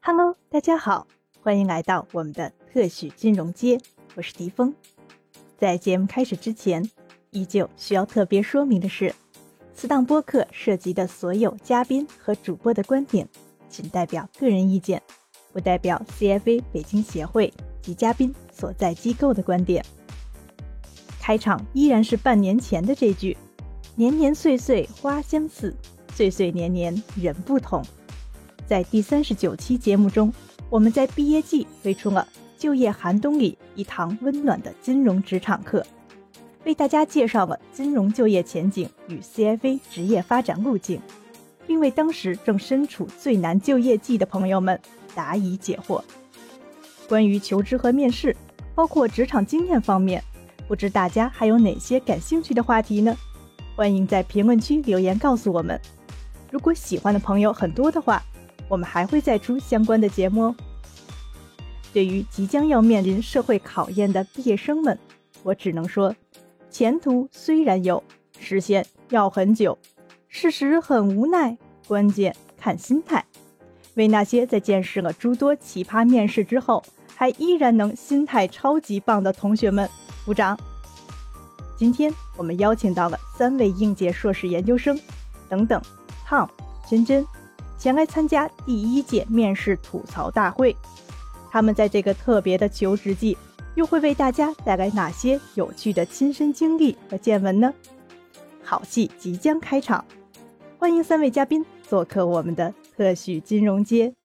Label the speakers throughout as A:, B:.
A: Hello， 大家好，欢迎来到我们的特许金融街，我是迪峰。在节目开始之前，依旧需要特别说明的是，此档播客涉及的所有嘉宾和主播的观点，仅代表个人意见，不代表 CFA 北京协会及嘉宾所在机构的观点。开场依然是半年前的这句：年年岁岁花相似，岁岁年年人不同。在第39期节目中，我们在毕业季推出了就业寒冬里一堂温暖的金融职场课，为大家介绍了金融就业前景与 CFA 职业发展路径，并为当时正身处最难就业季的朋友们答疑解惑。关于求职和面试，包括职场经验方面，不知大家还有哪些感兴趣的话题呢？欢迎在评论区留言告诉我们。如果喜欢的朋友很多的话，我们还会再出相关的节目哦。对于即将要面临社会考验的毕业生们，我只能说，前途虽然有，实现要很久。事实很无奈，关键看心态。为那些在见识了诸多奇葩面试之后，还依然能心态超级棒的同学们鼓掌。今天我们邀请到了3位应届硕士研究生等等 Tom、珍珍前来参加第1届面试吐槽大会。他们在这个特别的求职季，又会为大家带来哪些有趣的亲身经历和见闻呢？好戏即将开场，欢迎3位嘉宾做客我们的特许金融街。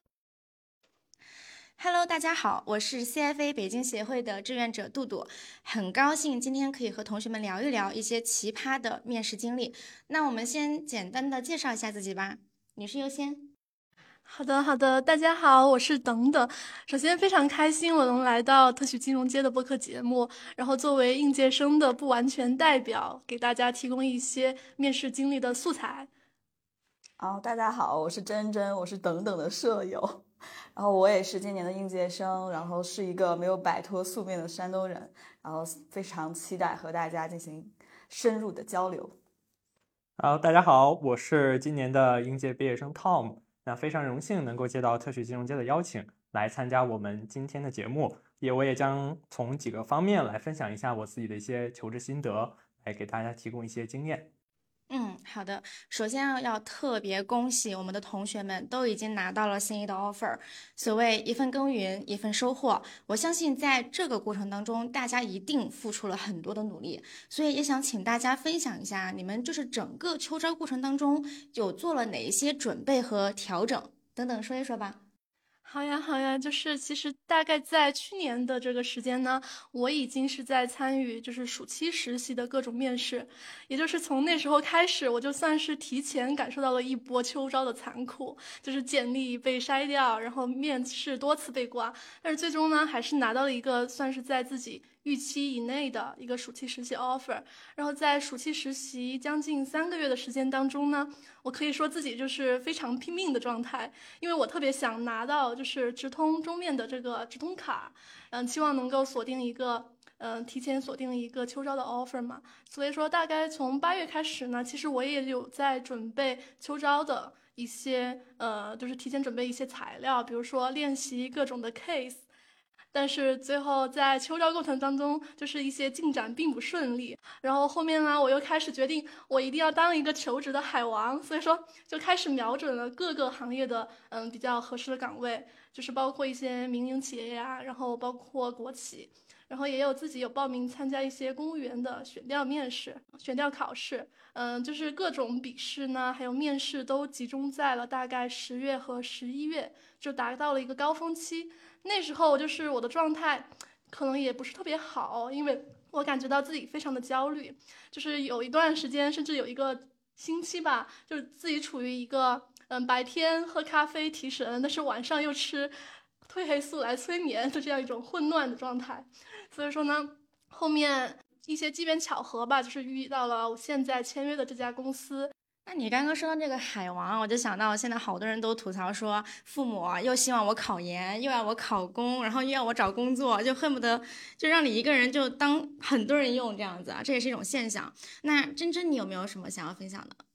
B: Hello， 大家好，我是 CFA 北京协会的志愿者杜杜，很高兴今天可以和同学们聊一聊一些奇葩的面试经历。那我们先简单的介绍一下自己吧，女士优先。
C: 好的，大家好，我是等等。首先非常开心我能来到特许金融街的播客节目，然后作为应届生的不完全代表，给大家提供一些面试经历的素材。
D: 大家好，我是珍珍，我是等等的舍友，然后我也是今年的应届生，然后是一个没有摆脱宿命的山东人，然后非常期待和大家进行深入的交流。
E: 大家好，我是今年的应届毕业生 Tom， 那非常荣幸能够接到特许金融街的邀请，来参加我们今天的节目，我也将从几个方面来分享一下我自己的一些求职心得，来给大家提供一些经验。
B: 好的。首先要特别恭喜我们的同学们都已经拿到了心仪的 offer。所谓一份耕耘一份收获，我相信在这个过程当中，大家一定付出了很多的努力，所以也想请大家分享一下，你们就是整个秋招过程当中有做了哪一些准备和调整等等，说一说吧。
C: 好呀，就是其实大概在去年的这个时间呢，我已经是在参与就是暑期实习的各种面试，也就是从那时候开始，我就算是提前感受到了一波秋招的残酷，就是简历被筛掉，然后面试多次被挂，但是最终呢，还是拿到了一个算是在自己预期以内的一个暑期实习 offer。 然后在暑期实习将近3个月的时间当中呢，我可以说自己就是非常拼命的状态，因为我特别想拿到就是直通中面的这个直通卡，希望能够锁定一个提前锁定一个秋招的 offer 嘛。所以说大概从8月开始呢，其实我也有在准备秋招的一些就是提前准备一些材料，比如说练习各种的 case。但是最后在秋招过程当中，就是一些进展并不顺利。然后后面呢，我又开始决定，我一定要当一个求职的海王，所以说就开始瞄准了各个行业的比较合适的岗位，就是包括一些民营企业呀，然后包括国企，然后也有自己有报名参加一些公务员的选调面试、选调考试，就是各种笔试呢，还有面试都集中在了大概10月和11月，就达到了一个高峰期。那时候就是我的状态可能也不是特别好，因为我感觉到自己非常的焦虑，就是有一段时间甚至有一个星期吧，就是自己处于一个白天喝咖啡提神，但是晚上又吃褪黑素来催眠的这样一种混乱的状态。所以说呢，后面一些机缘巧合吧，就是遇到了我现在签约的这家公司。
B: 那你刚刚说到这个海王，我就想到现在好多人都吐槽说，父母又希望我考研，又要我考公，然后又要我找工作，就恨不得就让你一个人就当很多人用这样子啊，这也是一种现象。那珍珍，你有没有什么想要分享的？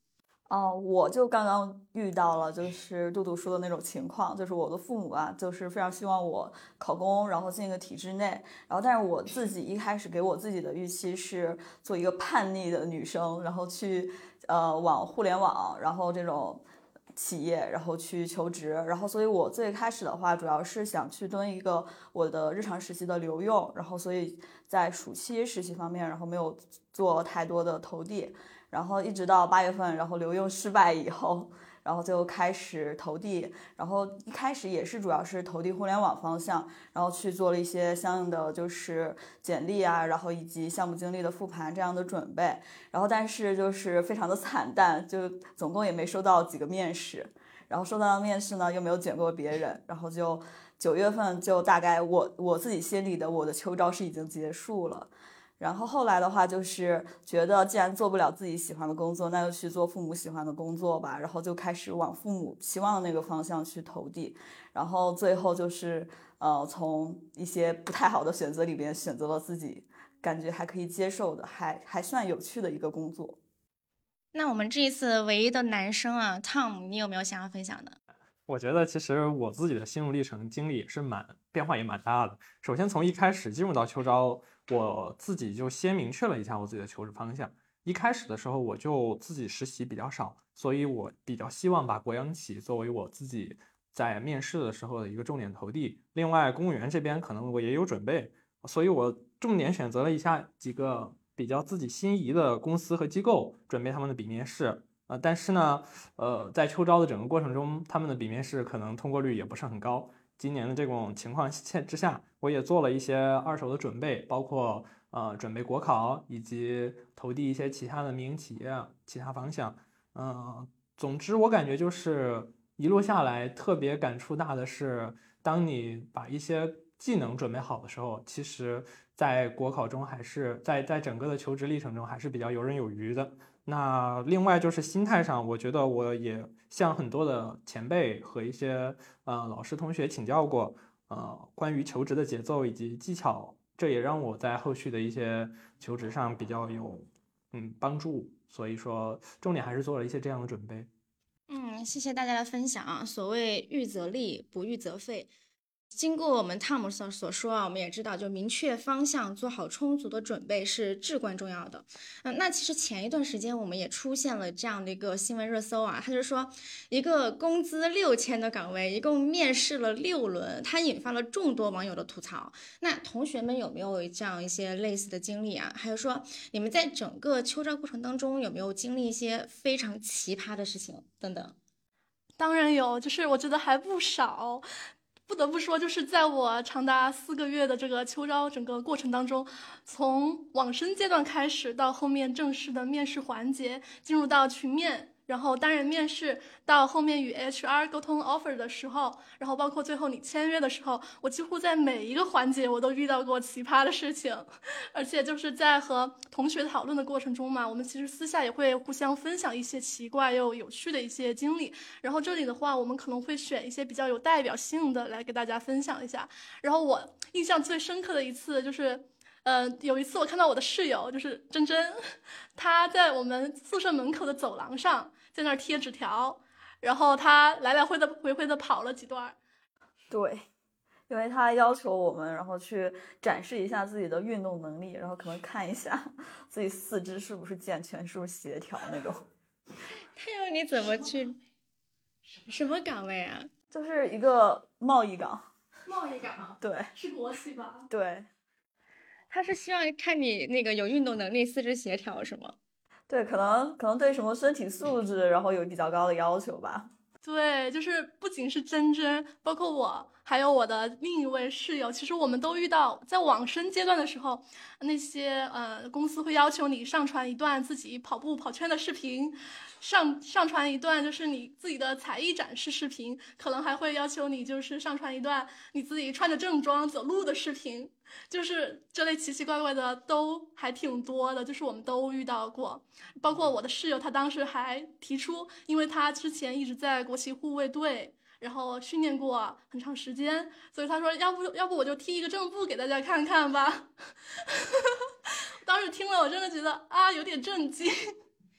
D: 我就刚刚遇到了，就是杜杜说的那种情况，就是我的父母啊，就是非常希望我考公，然后进一个体制内，然后但是我自己一开始给我自己的预期是做一个叛逆的女生，然后去往互联网，然后这种企业，然后去求职，然后所以我最开始的话，主要是想去蹲一个我的日常实习的留用，然后所以在暑期实习方面，然后没有做太多的投递。然后一直到8月份，然后留用失败以后，然后就开始投递，然后一开始也是主要是投递互联网方向，然后去做了一些相应的就是简历啊，然后以及项目经历的复盘这样的准备，然后但是就是非常的惨淡，就总共也没收到几个面试，然后收到的面试呢又没有卷过别人，然后就9月份就大概我自己心里的我的秋招是已经结束了。然后后来的话，就是觉得既然做不了自己喜欢的工作，那就去做父母喜欢的工作吧。然后就开始往父母希望的那个方向去投递。然后最后就是从一些不太好的选择里边选择了自己感觉还可以接受的，还算有趣的一个工作。
B: 那我们这一次唯一的男生啊，Tom，你有没有想要分享的？
E: 我觉得其实我自己的心路历程经历也是变化也蛮大的。首先从一开始进入到秋招，我自己就先明确了一下我自己的求职方向。一开始的时候我就自己实习比较少，所以我比较希望把国央企作为我自己在面试的时候的一个重点投递。另外公务员这边可能我也有准备，所以我重点选择了一下几个比较自己心仪的公司和机构，准备他们的笔面试。但是呢，在秋招的整个过程中，他们的笔面试可能通过率也不是很高。今年的这种情况之下，我也做了一些二手的准备，包括准备国考以及投递一些其他的民营企业、其他方向。总之我感觉就是一路下来，特别感触大的是，当你把一些技能准备好的时候，其实在国考中还是在整个的求职历程中还是比较游刃有余的。那另外就是心态上，我觉得我也向很多的前辈和一些老师同学请教过，关于求职的节奏以及技巧，这也让我在后续的一些求职上比较有帮助。所以说，重点还是做了一些这样的准备。
B: 谢谢大家的分享啊。所谓预则立，不预则废。经过我们汤姆所说啊，我们也知道，就明确方向，做好充足的准备是至关重要的。那其实前一段时间我们也出现了这样的一个新闻热搜啊，他就说一个工资6000的岗位，一共面试了6轮，它引发了众多网友的吐槽。那同学们有没有这样一些类似的经历啊？还有说你们在整个秋招过程当中有没有经历一些非常奇葩的事情等等？
C: 当然有，就是我觉得还不少。不得不说，就是在我长达4个月的这个秋招整个过程当中，从网申阶段开始，到后面正式的面试环节，进入到群面，然后单人面试，到后面与 HR 沟通 offer 的时候，然后包括最后你签约的时候，我几乎在每一个环节我都遇到过奇葩的事情。而且就是在和同学讨论的过程中嘛，我们其实私下也会互相分享一些奇怪又有趣的一些经历。然后这里的话，我们可能会选一些比较有代表性的来给大家分享一下。然后我印象最深刻的一次就是有一次我看到我的室友就是珍珍，她在我们宿舍门口的走廊上在那儿贴纸条，然后她来来回回的跑了几段。
D: 对，因为他要求我们然后去展示一下自己的运动能力，然后可能看一下自己四肢是不是健全，是不是协调那种。
B: 他要你怎么去什么岗位啊？
D: 就是一个贸易岗。
C: 贸易岗？
D: 对，
C: 是国企吧？
D: 对，
B: 他是希望看你那个有运动能力、四肢协调是吗？
D: 对，可能对什么身体素质然后有比较高的要求吧。
C: 对，就是不仅是珍珍，包括我，还有我的另一位室友，其实我们都遇到，在网申阶段的时候，那些公司会要求你上传一段自己跑步跑圈的视频，上传一段就是你自己的才艺展示视频，可能还会要求你就是上传一段你自己穿着正装走路的视频。就是这类奇奇怪怪的都还挺多的，就是我们都遇到过。包括我的室友，他当时还提出，因为他之前一直在国旗护卫队，然后训练过很长时间，所以他说要不我就踢一个正步给大家看看吧。当时听了我真的觉得啊有点震惊。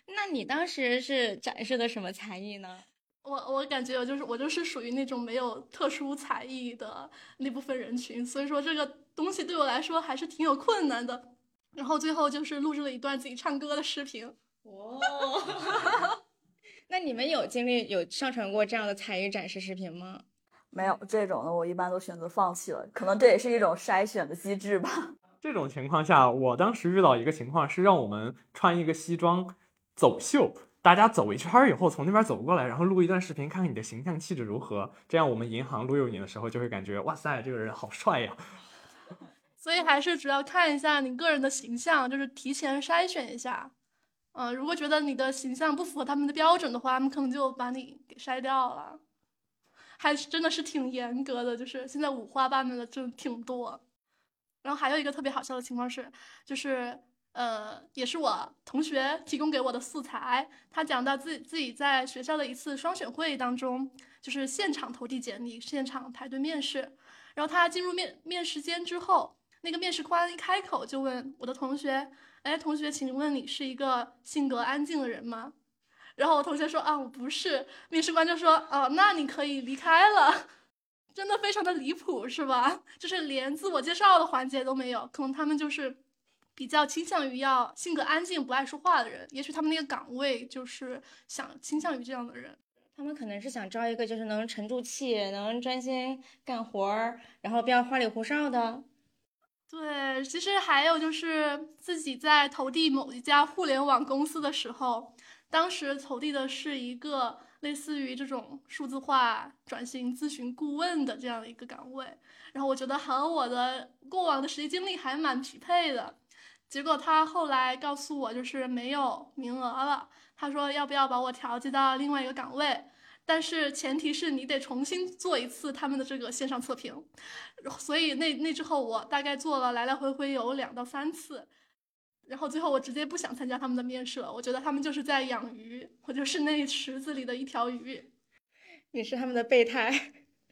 B: 那你当时是展示的什么才艺呢？
C: 我感觉我就是属于那种没有特殊才艺的那部分人群，所以说这个东西对我来说还是挺有困难的。然后最后就是录制了一段自己唱歌的视频。
B: 哦，那你们有上传过这样的才艺展示视频吗？
D: 没有这种的，我一般都选择放弃了，可能这也是一种筛选的机制吧。
E: 这种情况下，我当时遇到一个情况是让我们穿一个西装走秀，大家走一圈以后从那边走过来，然后录一段视频，看看你的形象气质如何。这样我们银行录用你的时候就会感觉哇塞，这个人好帅呀。
C: 所以还是主要看一下你个人的形象，就是提前筛选一下。如果觉得你的形象不符合他们的标准的话，他们可能就把你给筛掉了。还是真的是挺严格的，就是现在五花八门的真的挺多。然后还有一个特别好笑的情况是，就是也是我同学提供给我的素材，他讲到自己在学校的一次双选会当中，就是现场投递简历，现场排队面试。然后他进入面试间之后，那个面试官一开口就问我的同学：“哎，同学，请问你是一个性格安静的人吗？”然后我同学说：“啊，我不是。”面试官就说：“哦，那你可以离开了。”真的非常的离谱，是吧？就是连自我介绍的环节都没有，可能他们就是比较倾向于要性格安静、不爱说话的人，也许他们那个岗位就是倾向于这样的人。
B: 他们可能是想招一个就是能沉住气、能专心干活儿，然后不要花里胡哨的。
C: 对，其实还有就是自己在投递某一家互联网公司的时候，当时投递的是一个类似于这种数字化转型咨询顾问的这样一个岗位，然后我觉得和我的过往的实习经历还蛮匹配的。结果他后来告诉我就是没有名额了，他说要不要把我调剂到另外一个岗位，但是前提是你得重新做一次他们的这个线上测评。所以那之后我大概做了来来回回有2到3次，然后最后我直接不想参加他们的面试了，我觉得他们就是在养鱼，我就是那池子里的一条鱼。
B: 你是他们的备胎。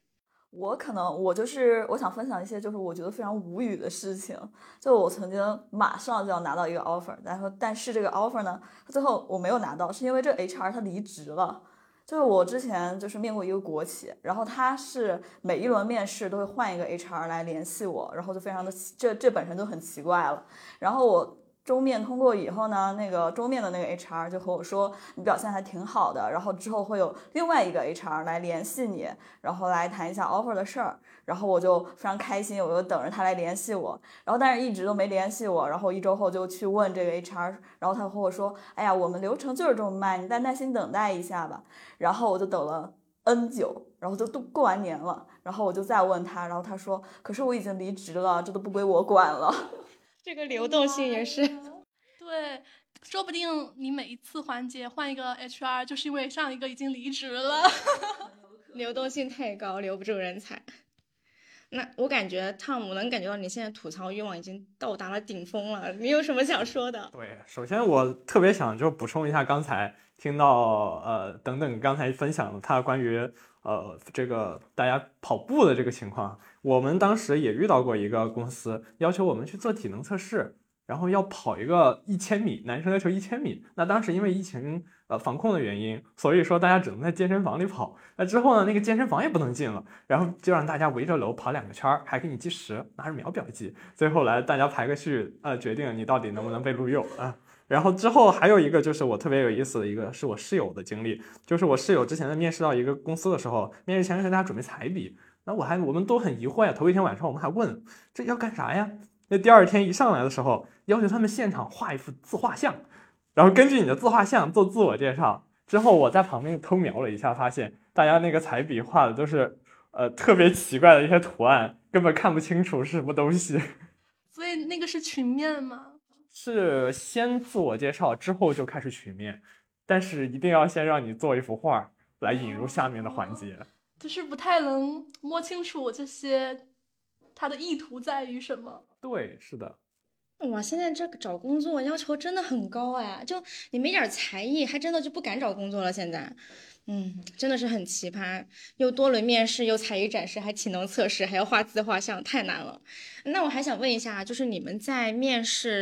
D: 我想分享一些就是我觉得非常无语的事情。就我曾经马上就要拿到一个 offer， 但是这个 offer 呢，最后我没有拿到，是因为这 HR 他离职了。就是我之前就是面过一个国企，然后他是每一轮面试都会换一个 HR 来联系我，然后就非常的这本身就很奇怪了。然后我周面通过以后呢，那个周面的那个 HR 就和我说你表现还挺好的，然后之后会有另外一个 HR 来联系你，然后来谈一下 offer 的事儿。然后我就非常开心，我就等着他来联系我，然后但是一直都没联系我。然后1周后就去问这个 HR， 然后他和我说，哎呀，我们流程就是这么慢，你再耐心等待一下吧。然后我就等了 N 久，然后就都过完年了，然后我就再问他，然后他说可是我已经离职了，这都不归我管了。
B: 这个流动性也是。
C: 对，说不定你每一次环节换一个 HR， 就是因为上一个已经离职了。
B: 流动性太高，留不住人才。那我感觉汤姆能感觉到你现在吐槽欲望已经到达了顶峰了，你有什么想说的？
E: 对，首先我特别想就补充一下，刚才听到等等刚才分享了他关于这个大家跑步的这个情况，我们当时也遇到过一个公司要求我们去做体能测试，然后要跑一个1000米，男生要求1000米。那当时因为疫情防控的原因，所以说大家只能在健身房里跑。那之后呢，那个健身房也不能进了，然后就让大家围着楼跑2个圈，还给你计时，拿着秒表计。最后来大家排个序，决定你到底能不能被录用啊。然后之后还有一个就是我特别有意思的一个是我室友的经历，就是我室友之前在面试到一个公司的时候，面试前给大家准备彩笔，那我们都很疑惑呀。头一天晚上我们还问这要干啥呀？那第2天一上来的时候，要求他们现场画一幅自画像，然后根据你的自画像做自我介绍。之后我在旁边偷瞄了一下，发现大家那个彩笔画的都是特别奇怪的一些图案，根本看不清楚是什么东西。
C: 所以那个是群面吗？
E: 是先自我介绍，之后就开始群面，但是一定要先让你做一幅画来引入下面的环节。
C: 就是不太能摸清楚这些他的意图在于什么。
E: 对，是的。
B: 哇，现在这个找工作要求真的很高哎，就你没点才艺，还真的就不敢找工作了。现在，真的是很奇葩，又多轮面试，又才艺展示，还体能测试，还要画自画像，太难了。那我还想问一下，就是你们在面试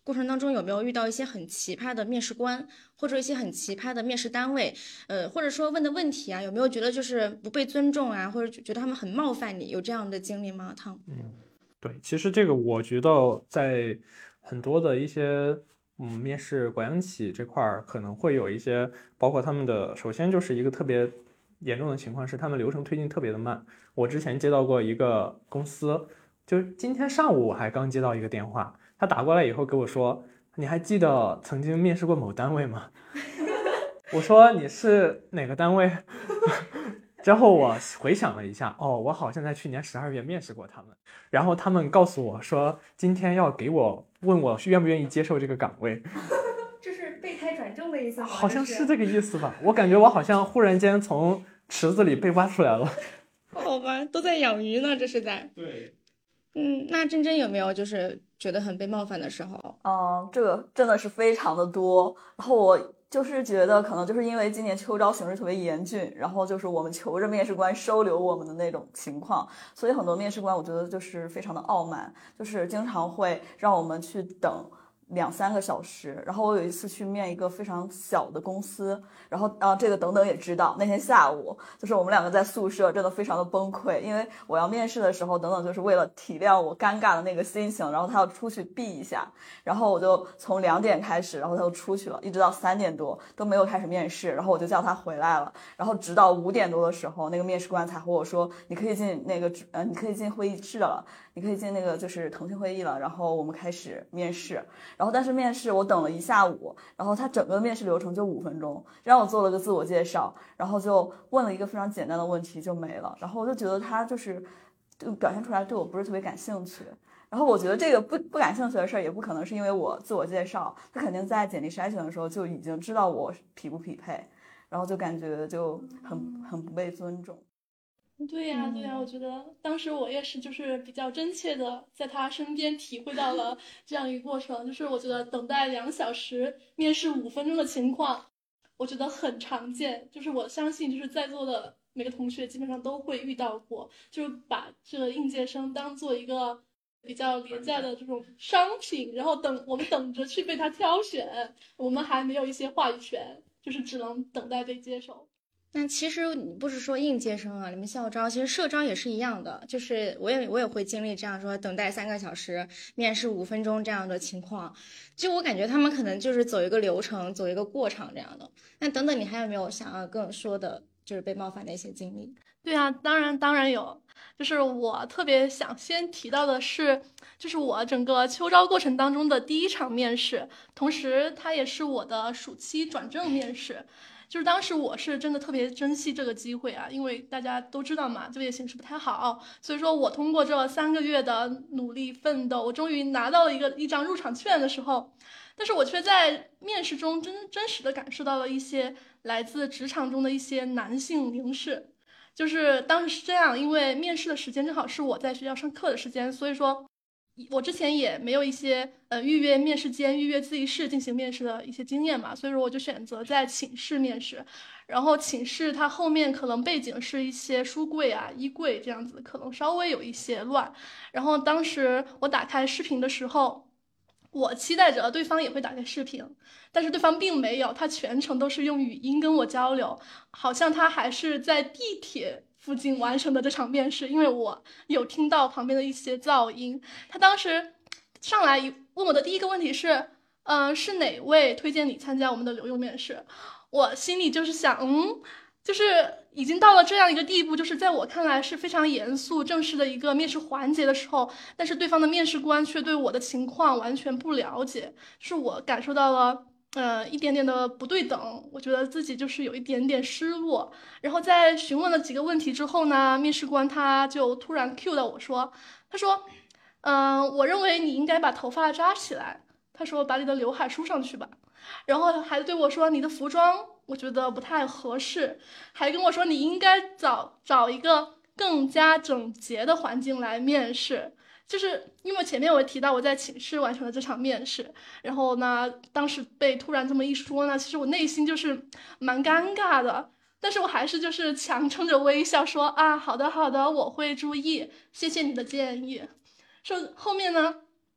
B: 过程当中有没有遇到一些很奇葩的面试官，或者一些很奇葩的面试单位，或者说问的问题啊，有没有觉得就是不被尊重啊，或者觉得他们很冒犯你，有这样的经历吗，Tom？
E: 对，其实这个我觉得在很多的一些面试国央企这块儿可能会有一些，包括他们的，首先就是一个特别严重的情况是他们流程推进特别的慢。我之前接到过一个公司，就是今天上午我还刚接到一个电话，他打过来以后跟我说，你还记得曾经面试过某单位吗？我说你是哪个单位？之后我回想了一下，我好像在去年12月面试过他们，然后他们告诉我说今天要问我愿不愿意接受这个岗位。
B: 这是备胎转正的意思吗？
E: 好像是这个意思吧，我感觉我好像忽然间从池子里被挖出来了。
B: 好吧，都在养鱼呢，这是在。
E: 对。
B: 那珍珍有没有就是觉得很被冒犯的时候？
D: 这个真的是非常的多。然后我就是觉得可能就是因为今年秋招形势特别严峻，然后就是我们求着面试官收留我们的那种情况，所以很多面试官我觉得就是非常的傲慢，就是经常会让我们去等2-3个小时。然后我有一次去面一个非常小的公司，然后这个等等也知道，那天下午就是我们2个在宿舍真的非常的崩溃，因为我要面试的时候，等等就是为了体谅我尴尬的那个心情，然后他要出去避一下，然后我就从2点开始，然后他就出去了，一直到3点多都没有开始面试，然后我就叫他回来了，然后直到5点多的时候，那个面试官才和我说，你可以进你可以进会议室了，你可以进那个就是腾讯会议了，然后我们开始面试。然后但是面试我等了1下午，然后他整个面试流程就5分钟，让我做了个自我介绍，然后就问了一个非常简单的问题就没了，然后我就觉得他就表现出来对我不是特别感兴趣。然后我觉得这个不感兴趣的事儿也不可能是因为我自我介绍，他肯定在简历筛选的时候就已经知道我匹不匹配，然后就感觉就很不被尊重。
C: 对呀，我觉得当时我也是，就是比较真切的在他身边体会到了这样一个过程，就是我觉得等待2小时面试5分钟的情况，我觉得很常见，就是我相信就是在座的每个同学基本上都会遇到过，就是把这个应届生当做一个比较廉价的这种商品，然后我们等着去被他挑选，我们还没有一些话语权，就是只能等待被接受。
B: 那其实你不是说应届生啊，你们校招其实社招也是一样的，就是我也会经历这样说等待3个小时，面试5分钟这样的情况。就我感觉他们可能就是走一个流程，走一个过场这样的。那等等，你还有没有想要跟我说的，就是被冒犯的一些经历？
C: 对啊，当然有。就是我特别想先提到的是，就是我整个秋招过程当中的第1场面试，同时它也是我的暑期转正面试。就是当时我是真的特别珍惜这个机会啊，因为大家都知道嘛，就业形势不太好，所以说我通过这3个月的努力奋斗，我终于拿到了一张入场券的时候，但是我却在面试中真实的感受到了一些来自职场中的一些男性凝视。就是当时是这样，因为面试的时间正好是我在学校上课的时间，所以说我之前也没有一些预约面试间、预约自习室进行面试的一些经验嘛，所以说我就选择在寝室面试。然后寝室它后面可能背景是一些书柜啊、衣柜这样子，可能稍微有一些乱。然后当时我打开视频的时候，我期待着对方也会打开视频，但是对方并没有，他全程都是用语音跟我交流，好像他还是在地铁附近完成的这场面试，因为我有听到旁边的一些噪音。他当时上来问我的第一个问题是，是哪位推荐你参加我们的留用面试？我心里就是想，就是已经到了这样一个地步，就是在我看来是非常严肃正式的一个面试环节的时候，但是对方的面试官却对我的情况完全不了解，是我感受到了一点点的不对等，我觉得自己就是有一点点失落。然后在询问了几个问题之后呢，面试官他就突然 cue 到我说，他说我认为你应该把头发扎起来，他说把你的刘海梳上去吧，然后还对我说你的服装我觉得不太合适，还跟我说你应该找一个更加整洁的环境来面试。就是因为前面我提到我在寝室完成了这场面试，然后呢当时被突然这么一说呢，其实我内心就是蛮尴尬的，但是我还是就是强撑着微笑说啊好的我会注意，谢谢你的建议。说后面呢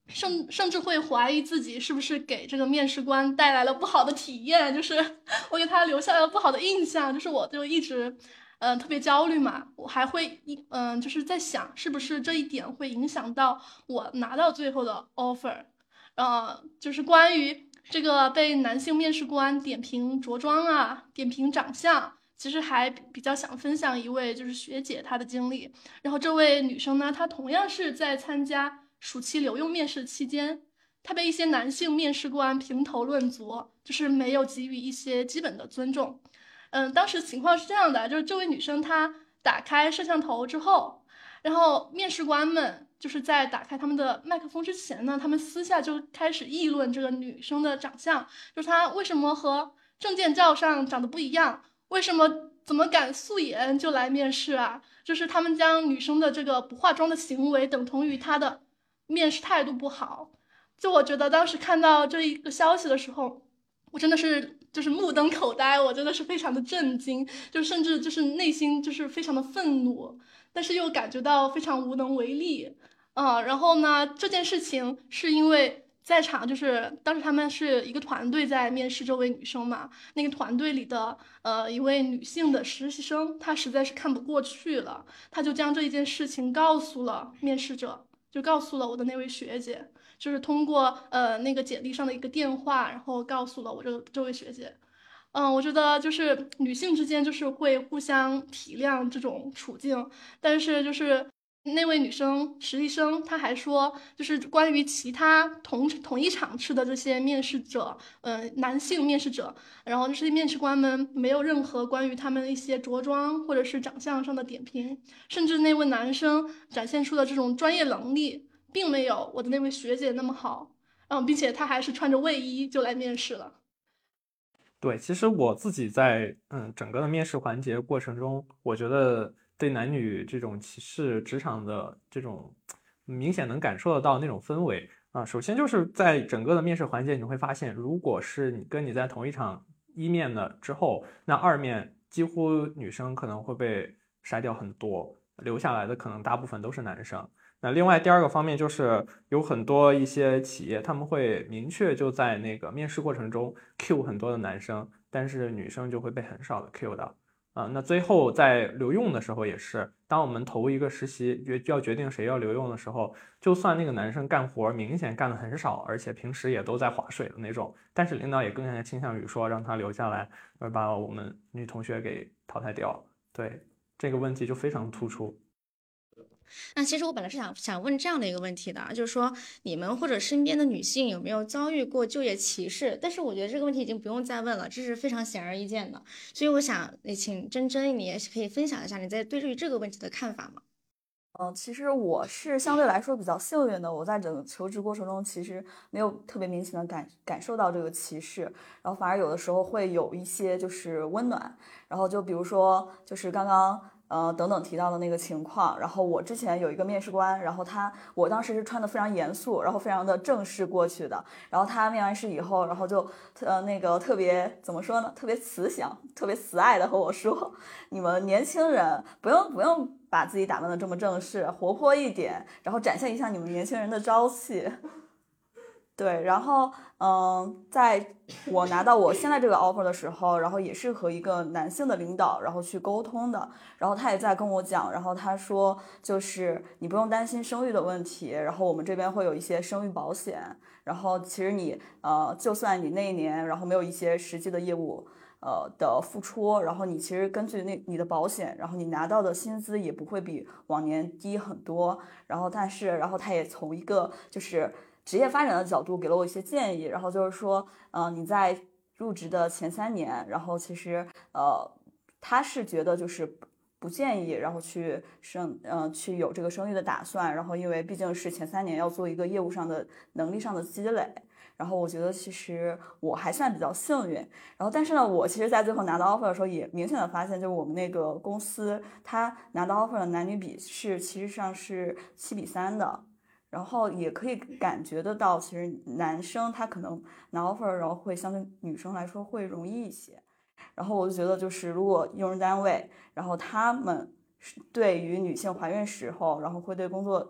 C: 甚至会怀疑自己是不是给这个面试官带来了不好的体验，就是我给他留下了不好的印象，就是我就一直特别焦虑嘛，我还会就是在想是不是这一点会影响到我拿到最后的 offer，就是关于这个被男性面试官点评着装啊，点评长相。其实还比较想分享一位就是学姐她的经历，然后这位女生呢，她同样是在参加暑期留用面试期间，她被一些男性面试官评头论足，就是没有给予一些基本的尊重。当时情况是这样的，就是这位女生她打开摄像头之后，然后面试官们就是在打开他们的麦克风之前呢，他们私下就开始议论这个女生的长相，就是她为什么和证件照上长得不一样，为什么怎么敢素颜就来面试啊？就是他们将女生的这个不化妆的行为等同于她的面试态度不好。就我觉得当时看到这一个消息的时候，我真的是就是目瞪口呆，我真的是非常的震惊，就甚至就是内心就是非常的愤怒，但是又感觉到非常无能为力。然后呢，这件事情是因为在场就是当时他们是一个团队在面试这位女生嘛，那个团队里的一位女性的实习生，她实在是看不过去了，她就将这一件事情告诉了面试者，就告诉了我的那位学姐，就是通过那个简历上的一个电话，然后告诉了我这位学姐。我觉得就是女性之间就是会互相体谅这种处境，但是就是那位女生实习生，她还说，就是关于其他同一场次的这些面试者，男性面试者，然后这些面试官们没有任何关于他们一些着装或者是长相上的点评，甚至那位男生展现出的这种专业能力，并没有我的那位学姐那么好，并且他还是穿着卫衣就来面试了。
E: 对，其实我自己在整个的面试环节过程中，我觉得对男女这种歧视职场的这种明显能感受得到那种氛围啊。首先就是在整个的面试环节，你会发现，如果是你在同一场一面的之后，那二面几乎女生可能会被筛掉很多，留下来的可能大部分都是男生。那另外第二个方面就是有很多一些企业他们会明确就在那个面试过程中 Q 很多的男生，但是女生就会被很少的 Q 到那最后在留用的时候也是，当我们投一个实习要决定谁要留用的时候，就算那个男生干活明显干的很少，而且平时也都在划水的那种，但是领导也更加倾向于说让他留下来，而把我们女同学给淘汰掉。对，这个问题就非常突出。
B: 那其实我本来是想问这样的一个问题的，就是说你们或者身边的女性有没有遭遇过就业歧视？但是我觉得这个问题已经不用再问了，这是非常显而易见的。所以我想请珍珍，你也是可以分享一下你在对于这个问题的看法吗？
D: 其实我是相对来说比较幸运的，我在整个求职过程中其实没有特别明显的感受到这个歧视，然后反而有的时候会有一些就是温暖，然后就比如说就是刚刚等等提到的那个情况，然后我之前有一个面试官，然后我当时是穿的非常严肃，然后非常的正式过去的，然后他面完试以后，然后就那个特别怎么说呢，特别慈祥，特别慈爱的和我说，你们年轻人不用把自己打扮的这么正式，活泼一点，然后展现一下你们年轻人的朝气。对，然后在我拿到我现在这个 offer 的时候，然后也是和一个男性的领导然后去沟通的，然后他也在跟我讲，然后他说就是你不用担心生育的问题，然后我们这边会有一些生育保险，然后其实你就算你那一年然后没有一些实际的业务的付出，然后你其实根据你的保险，然后你拿到的薪资也不会比往年低很多，然后然后他也从一个就是职业发展的角度给了我一些建议，然后就是说你在入职的前3年，然后其实他是觉得就是不建议然后去有这个生育的打算，然后因为毕竟是前3年要做一个业务上的能力上的积累，然后我觉得其实我还算比较幸运，然后但是呢，我其实在最后拿到 offer 的时候也明显的发现，就是我们那个公司他拿到 offer 的男女比其实上是7:3的，然后也可以感觉得到，其实男生他可能拿 offer 然后会相对女生来说会容易一些，然后我就觉得就是如果用人单位然后他们对于女性怀孕时候然后会对工作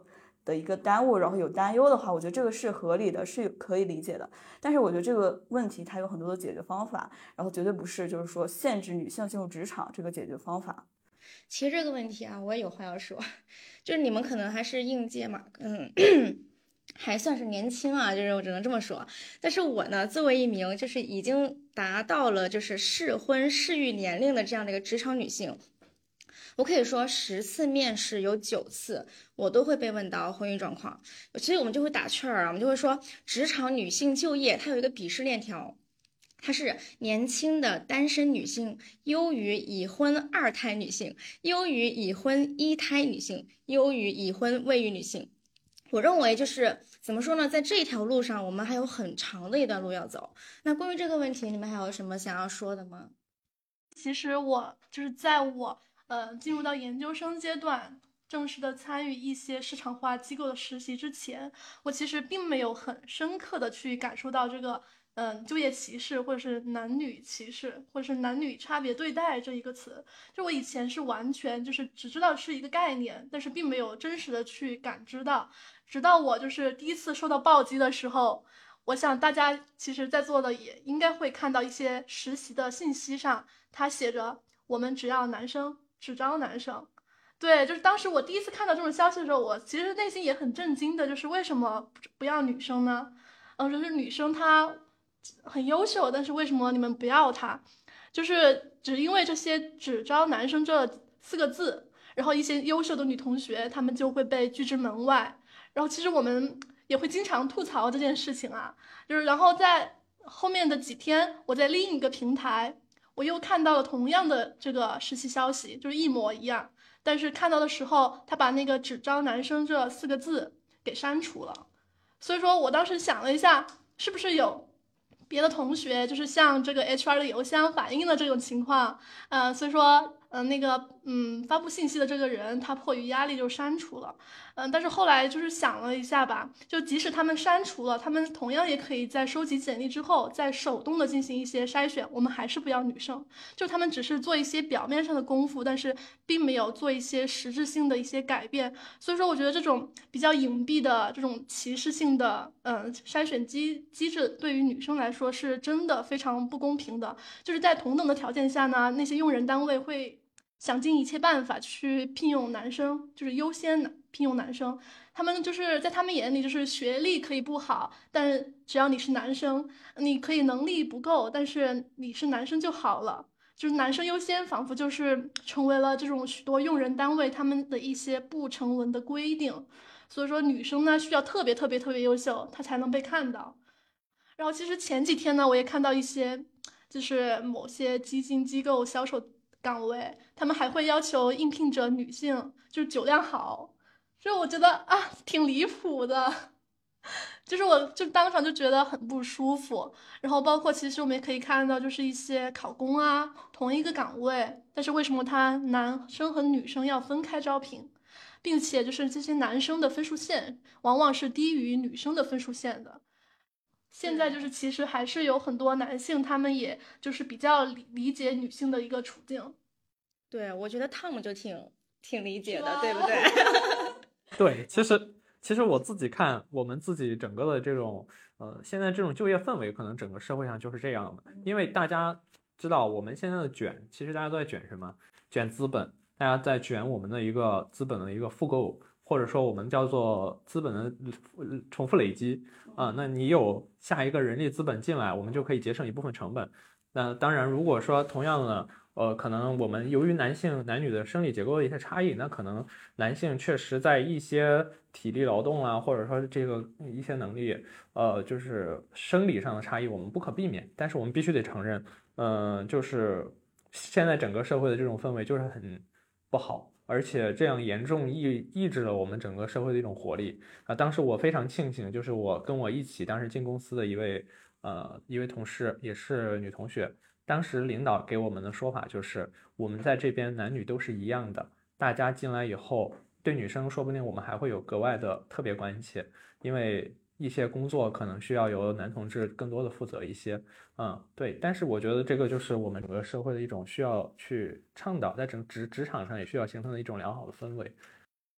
D: 的一个耽误，然后有担忧的话，我觉得这个是合理的，是可以理解的。但是我觉得这个问题它有很多的解决方法，然后绝对不是就是说限制女性进入职场这个解决方法。
B: 其实这个问题啊，我也有话要说，就是你们可能还是应届嘛，还算是年轻啊，就是我只能这么说。但是我呢，作为一名就是已经达到了就是适婚适育年龄的这样的一个职场女性，我可以说10次面试有9次我都会被问到婚姻状况，所以我们就会打趣儿啊，我们就会说职场女性就业它有一个鄙视链条。它是年轻的单身女性优于已婚2胎女性，优于已婚1胎女性，优于已婚未育女性。我认为就是怎么说呢，在这条路上我们还有很长的一段路要走。那关于这个问题，你们还有什么想要说的吗？
C: 其实我就是在我进入到研究生阶段，正式的参与一些市场化机构的实习之前，我其实并没有很深刻的去感受到这个就业歧视，或者是男女歧视，或者是男女差别对待这一个词。就我以前是完全就是只知道是一个概念，但是并没有真实的去感知到，直到我就是第一次收到暴击的时候。我想大家其实在座的也应该会看到一些实习的信息上，它写着我们只要男生，只招男生。对，就是当时我第一次看到这种消息的时候，我其实内心也很震惊的，就是为什么不要女生呢？就是女生她很优秀，但是为什么你们不要她？就是只因为这些只招男生这4个字，然后一些优秀的女同学她们就会被拒之门外。然后其实我们也会经常吐槽这件事情啊，就是然后在后面的几天，我在另一个平台，我又看到了同样的这个实习消息，就是一模一样，但是看到的时候，他把那个只招男生这4个字给删除了。所以说我当时想了一下，是不是有别的同学就是向这个 HR 的邮箱反映了这种情况，所以说发布信息的这个人他迫于压力就删除了，但是后来就是想了一下吧，就即使他们删除了，他们同样也可以在收集简历之后再手动的进行一些筛选，我们还是不要女生，就他们只是做一些表面上的功夫，但是并没有做一些实质性的一些改变。所以说我觉得这种比较隐蔽的这种歧视性的筛选机制对于女生来说是真的非常不公平的，就是在同等的条件下呢，那些用人单位会想尽一切办法去聘用男生，就是优先聘用男生。他们就是在他们眼里，就是学历可以不好，但是只要你是男生，你可以能力不够，但是你是男生就好了。就是男生优先，仿佛就是成为了这种许多用人单位他们的一些不成文的规定。所以说女生呢需要特别特别特别优秀，她才能被看到。然后其实前几天呢，我也看到一些就是某些基金机构销售岗位，他们还会要求应聘者女性就是酒量好，所以我觉得啊挺离谱的。就是我就当场就觉得很不舒服，然后包括其实我们也可以看到，就是一些考公啊，同一个岗位，但是为什么他男生和女生要分开招聘，并且就是这些男生的分数线往往是低于女生的分数线的。现在就是其实还是有很多男性，他们也就是比较理解女性的一个处境。
B: 对，我觉得 Tom 就挺理解的，对不对？
E: 对，其实我自己看我们自己整个的这种现在这种就业氛围，可能整个社会上就是这样的。因为大家知道我们现在的卷，其实大家都在卷什么？卷资本，大家在卷我们的一个资本的一个复购，或者说我们叫做资本的重复累积啊。那你有下一个人力资本进来，我们就可以节省一部分成本。那当然，如果说同样的可能我们由于男女的生理结构的一些差异，那可能男性确实在一些体力劳动啊，或者说这个一些能力，就是生理上的差异，我们不可避免。但是我们必须得承认，就是现在整个社会的这种氛围就是很不好，而且这样严重抑制了我们整个社会的一种活力啊。当时我非常庆幸，就是我跟我一起当时进公司的一位同事，也是女同学。当时领导给我们的说法就是，我们在这边男女都是一样的，大家进来以后，对女生说不定我们还会有格外的特别关切，因为一些工作可能需要由男同志更多的负责一些。对。但是我觉得这个就是我们整个社会的一种需要去倡导，在职场上也需要形成的一种良好的氛围。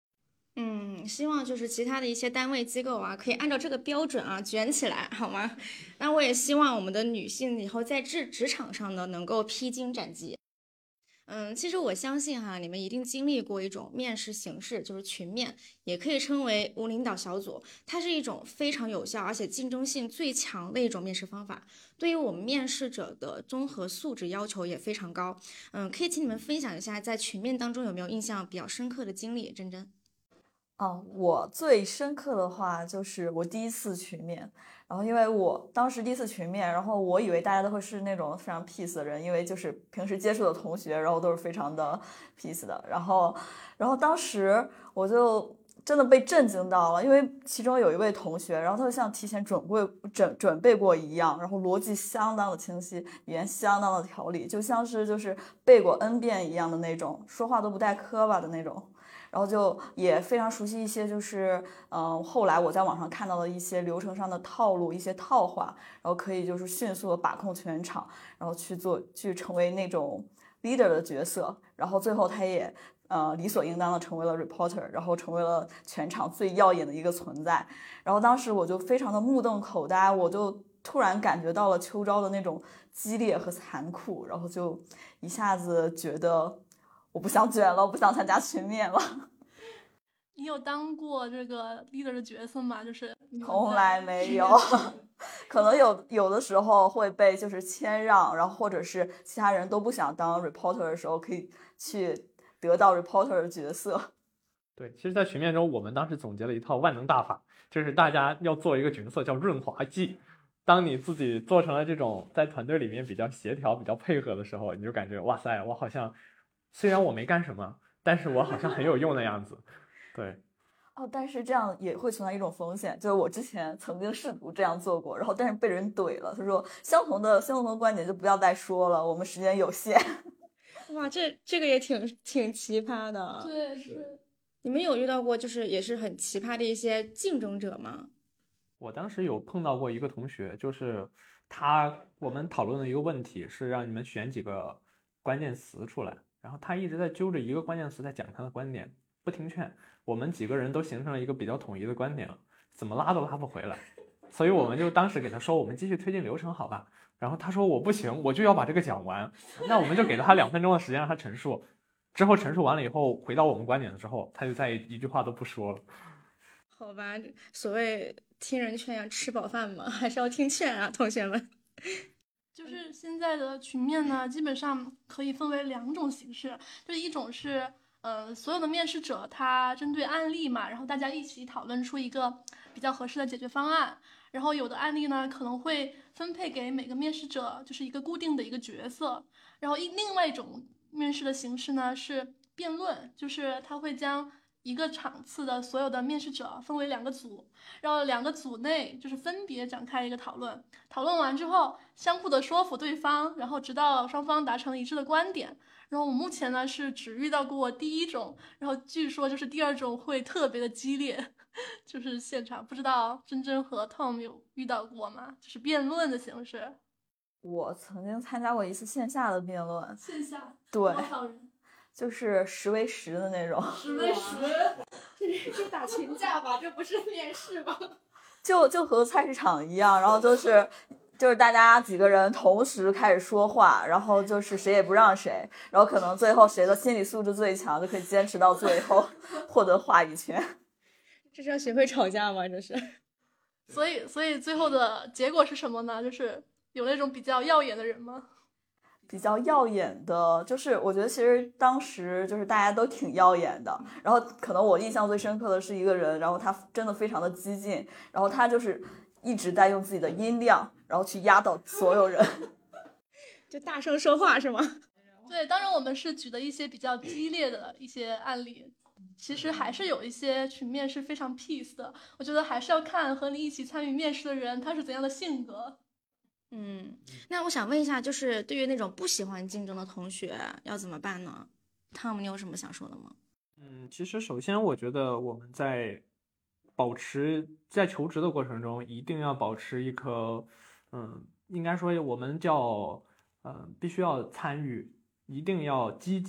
B: 希望就是其他的一些单位机构啊，可以按照这个标准啊卷起来，好吗？那我也希望我们的女性以后在职场上呢，能够披荆斩棘。其实我相信哈，你们一定经历过一种面试形式，就是群面，也可以称为无领导小组。它是一种非常有效而且竞争性最强的一种面试方法，对于我们面试者的综合素质要求也非常高。可以请你们分享一下，在群面当中有没有印象比较深刻的经历？珍珍。
D: 我最深刻的话就是我第一次群面，然后因为我当时第一次群面，然后我以为大家都会是那种非常 peace 的人，因为就是平时接触的同学，然后都是非常的 peace 的，然后当时我就真的被震惊到了，因为其中有一位同学，然后他就像提前准备过一样，然后逻辑相当的清晰，语言相当的条理，就像是就是背过 N 遍一样的那种，说话都不带磕巴的那种。然后就也非常熟悉一些，就是后来我在网上看到的一些流程上的套路，一些套话，然后可以就是迅速的把控全场，然后去成为那种 leader 的角色，然后最后他也理所应当的成为了 reporter， 然后成为了全场最耀眼的一个存在。然后当时我就非常的目瞪口呆，我就突然感觉到了秋招的那种激烈和残酷，然后就一下子觉得我不想卷了，我不想参加群面了。
C: 你有当过这个 leader 的角色吗？就是
D: 从来没有，可能有的时候会被就是谦让，然后或者是其他人都不想当 reporter 的时候，可以去得到 reporter 的角色。
E: 对，其实，在群面中，我们当时总结了一套万能大法，就是大家要做一个角色叫润滑剂。当你自己做成了这种在团队里面比较协调、比较配合的时候，你就感觉哇塞，我好像虽然我没干什么，但是我好像很有用的样子。对。
D: 但是这样也会存在一种风险，就是我之前曾经试图这样做过，然后但是被人怼了，他说相同的观点就不要再说了，我们时间有限。
B: 哇，这个也挺奇葩的。
C: 对，是。
B: 你们有遇到过就是也是很奇葩的一些竞争者吗？
E: 我当时有碰到过一个同学，就是我们讨论的一个问题是让你们选几个关键词出来，然后他一直在揪着一个关键词在讲他的观点，不听劝。我们几个人都形成了一个比较统一的观点了，怎么拉都拉不回来，所以我们就当时给他说，我们继续推进流程好吧。然后他说我不行，我就要把这个讲完。那我们就给了他2分钟的时间让他陈述，之后陈述完了以后，回到我们观点的时候，他就再一句话都不说了。
B: 好吧，所谓听人劝呀，吃饱饭嘛，还是要听劝啊，同学们。
C: 就是现在的群面呢，基本上可以分为2种形式，就是一种是所有的面试者他针对案例嘛，然后大家一起讨论出一个比较合适的解决方案。然后有的案例呢可能会分配给每个面试者就是一个固定的一个角色。然后另外一种面试的形式呢是辩论，就是他会将一个场次的所有的面试者分为2个组，然后2个组内就是分别展开一个讨论，讨论完之后相互的说服对方，然后直到双方达成一致的观点。然后我目前呢是只遇到过第一种，然后据说就是第2种会特别的激烈，就是现场不知道珍珍和 Tom 有遇到过吗？就是辩论的形式。
D: 我曾经参加过一次线下的辩论。
C: 线下？
D: 对，
C: 多少人？
D: 就是10v10的那种。
C: 10v10？
B: 这是打群架吧？这不是面试吧？
D: 就和菜市场一样，然后就是大家几个人同时开始说话，然后就是谁也不让谁，然后可能最后谁的心理素质最强就可以坚持到最后，获得话语权。
B: 这是要学会吵架吗？这是。
C: 所以最后的结果是什么呢？就是有那种比较耀眼的人吗？
D: 比较耀眼的，就是我觉得其实当时就是大家都挺耀眼的，然后可能我印象最深刻的是一个人，然后他真的非常的激进，然后他就是一直在用自己的音量，然后去压倒所有人，
B: 就大声说话是吗？
C: 对，当然我们是举的一些比较激烈的一些案例，其实还是有一些群面是非常 peace 的，我觉得还是要看和你一起参与面试的人他是怎样的性格。
B: 那我想问一下，就是对于那种不喜欢竞争的同学要怎么办呢？汤姆，你有什么想说的吗？
E: 其实首先我觉得我们在求职的过程中，一定要保持一颗，应该说我们叫必须要参与，一定要积极，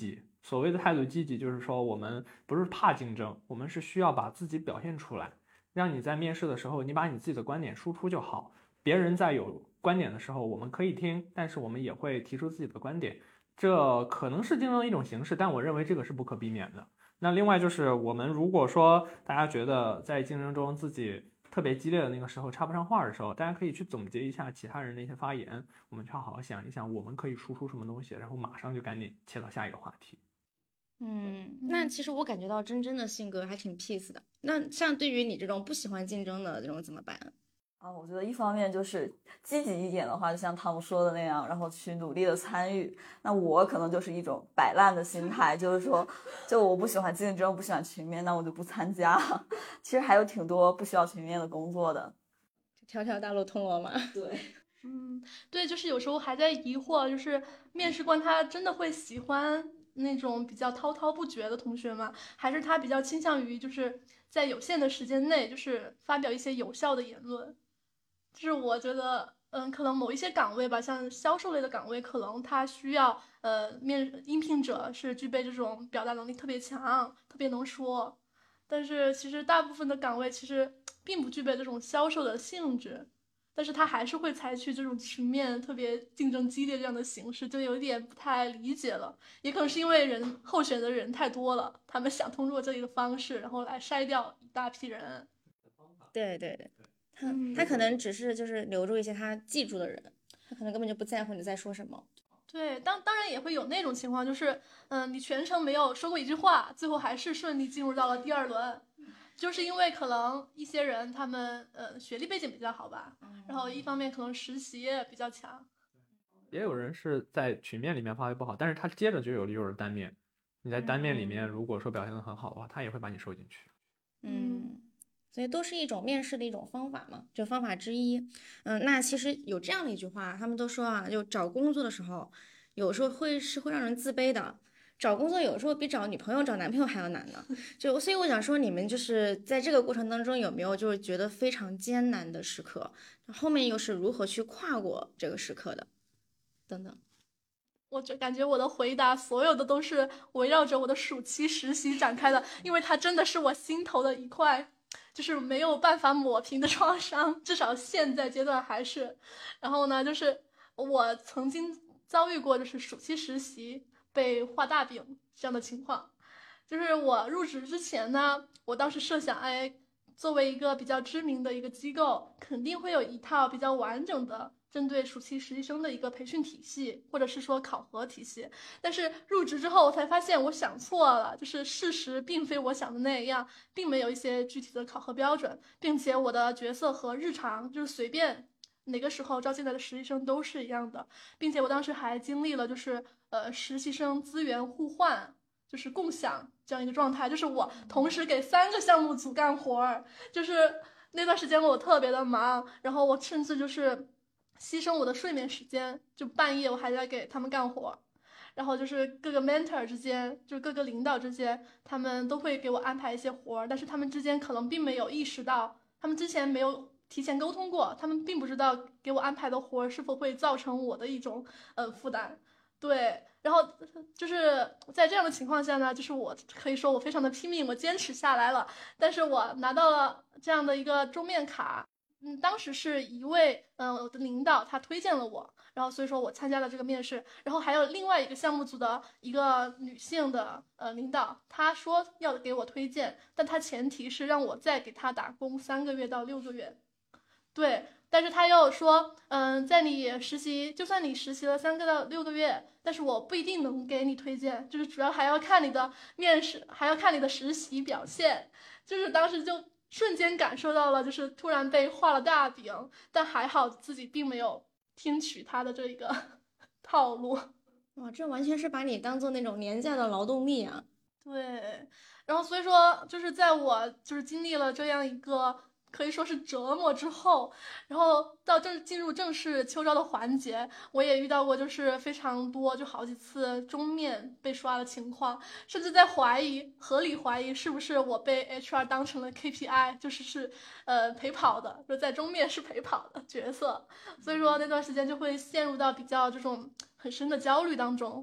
E: 所谓的态度积极，就是说我们不是怕竞争，我们是需要把自己表现出来，让你在面试的时候，你把你自己的观点输出就好。别人在有观点的时候，我们可以听，但是我们也会提出自己的观点。这可能是竞争的一种形式，但我认为这个是不可避免的。那另外就是我们如果说大家觉得在竞争中自己特别激烈的那个时候插不上话的时候，大家可以去总结一下其他人的一些发言，我们去好好想一想我们可以输出什么东西，然后马上就赶紧切到下一个话题。
B: 那其实我感觉到真真的性格还挺 peace 的。那像对于你这种不喜欢竞争的这种怎么办？
D: 我觉得一方面就是积极一点的话，就像汤姆说的那样，然后去努力的参与。那我可能就是一种摆烂的心态，就是说，就我不喜欢竞争，不喜欢群面，那我就不参加。其实还有挺多不需要群面的工作的，
B: 条条大路通罗马。
D: 对。
C: 对，就是有时候还在疑惑，就是面试官他真的会喜欢那种比较滔滔不绝的同学吗？还是他比较倾向于就是在有限的时间内，就是发表一些有效的言论？就是我觉得，可能某一些岗位吧，像销售类的岗位，可能他需要应聘者是具备这种表达能力特别强，特别能说。但是其实大部分的岗位其实并不具备这种销售的性质。但是他还是会采取这种群面特别竞争激烈这样的形式，就有点不太理解了。也可能是因为候选的人太多了，他们想通过这一个方式，然后来筛掉一大批人。
B: 对，他可能只是就是留住一些他记住的人，他可能根本就不在乎你在说什么。
C: 对，当然也会有那种情况，就是你全程没有说过一句话，最后还是顺利进入到了第2轮。就是因为可能一些人他们学历背景比较好吧，然后一方面可能实习也比较强，
E: 也有人是在群面里面发挥不好，但是他接着就有单面，你在单面里面如果说表现得很好的话，他也会把你收进去。
B: 所以都是一种面试的一种方法嘛，就方法之一。那其实有这样的一句话，他们都说啊，就找工作的时候，有时候会让人自卑的。找工作有时候比找女朋友、找男朋友还要难呢。所以我想说，你们就是在这个过程当中有没有就是觉得非常艰难的时刻？后面又是如何去跨过这个时刻的？等等。
C: 我就感觉我的回答所有的都是围绕着我的暑期实习展开的，因为它真的是我心头的一块就是没有办法抹平的创伤，至少现在阶段还是。然后呢，就是我曾经遭遇过就是暑期实习被画大饼这样的情况。就是我入职之前呢，我当时设想，作为一个比较知名的一个机构，肯定会有一套比较完整的针对暑期实习生的一个培训体系，或者是说考核体系。但是入职之后，我才发现我想错了，就是事实并非我想的那样，并没有一些具体的考核标准，并且我的角色和日常就是随便哪个时候招进来的实习生都是一样的，并且我当时还经历了就是实习生资源互换，就是共享这样一个状态，就是我同时给3个项目组干活，就是那段时间我特别的忙，然后我甚至就是牺牲我的睡眠时间，就半夜我还在给他们干活。然后就是各个 mentor 之间，就是各个领导之间，他们都会给我安排一些活，但是他们之间可能并没有意识到，他们之前没有提前沟通过，他们并不知道给我安排的活是否会造成我的一种负担。对，然后就是在这样的情况下呢，就是我可以说我非常的拼命，我坚持下来了，但是我拿到了这样的一个桌面卡。当时是一位我的领导他推荐了我，然后所以说我参加了这个面试，然后还有另外一个项目组的一个女性的领导，她说要给我推荐，但她前提是让我再给她打工3个月到6个月。对，但是他又说，在你实习，就算你实习了3个到6个月，但是我不一定能给你推荐，就是主要还要看你的面试，还要看你的实习表现。就是当时就瞬间感受到了，就是突然被画了大饼，但还好自己并没有听取他的这个套路。
B: 哇，这完全是把你当做那种廉价的劳动力啊！
C: 对，然后所以说，就是在我就是经历了这样一个可以说是折磨之后，然后到进入正式秋招的环节，我也遇到过就是非常多，就好几次终面被刷的情况，甚至在合理怀疑是不是我被 HR 当成了 KPI，就是陪跑的，就在终面是陪跑的角色，所以说那段时间就会陷入到比较这种很深的焦虑当中。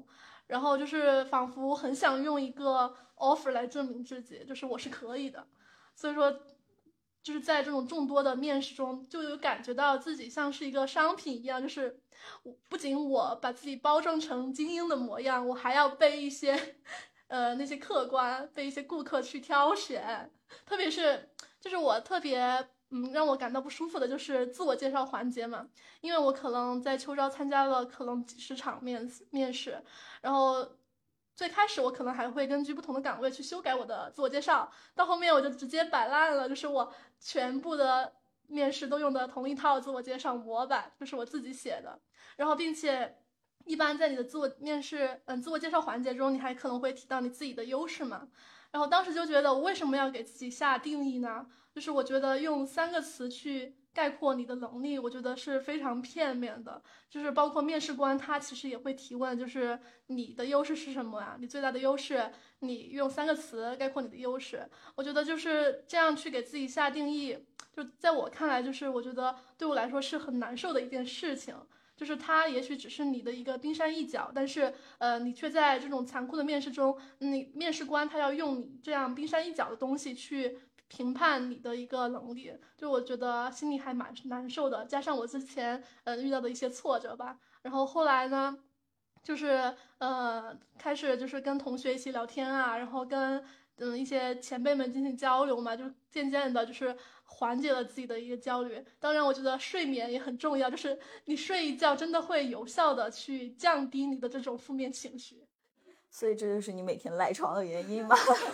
C: 然后就是仿佛很想用一个 offer 来证明自己，就是我是可以的。所以说就是在这种众多的面试中，就有感觉到自己像是一个商品一样，就是不仅我把自己包装成精英的模样，我还要被一些那些客官，被一些顾客去挑选。特别是就是我特别让我感到不舒服的就是自我介绍环节嘛，因为我可能在秋招参加了可能几十场面试，然后最开始我可能还会根据不同的岗位去修改我的自我介绍，到后面我就直接摆烂了，就是我全部的面试都用的同一套自我介绍模板，就是我自己写的。然后并且一般在你的自我介绍环节中，你还可能会提到你自己的优势嘛。然后当时就觉得我为什么要给自己下定义呢？就是我觉得用3个词去概括你的能力，我觉得是非常片面的。就是包括面试官他其实也会提问，就是你的优势是什么呀？你最大的优势，你用3个词概括你的优势。我觉得就是这样去给自己下定义，就在我看来，就是我觉得对我来说是很难受的一件事情。就是它也许只是你的一个冰山一角，但是你却在这种残酷的面试中，面试官他要用你这样冰山一角的东西去评判你的一个能力，就我觉得心里还蛮难受的。加上我之前遇到的一些挫折吧，然后后来呢，就是开始就是跟同学一起聊天啊，然后跟一些前辈们进行交流嘛，就渐渐的就是缓解了自己的一个焦虑。当然我觉得睡眠也很重要，就是你睡一觉真的会有效的去降低你的这种负面情绪。
D: 所以这就是你每天赖床的原因吗？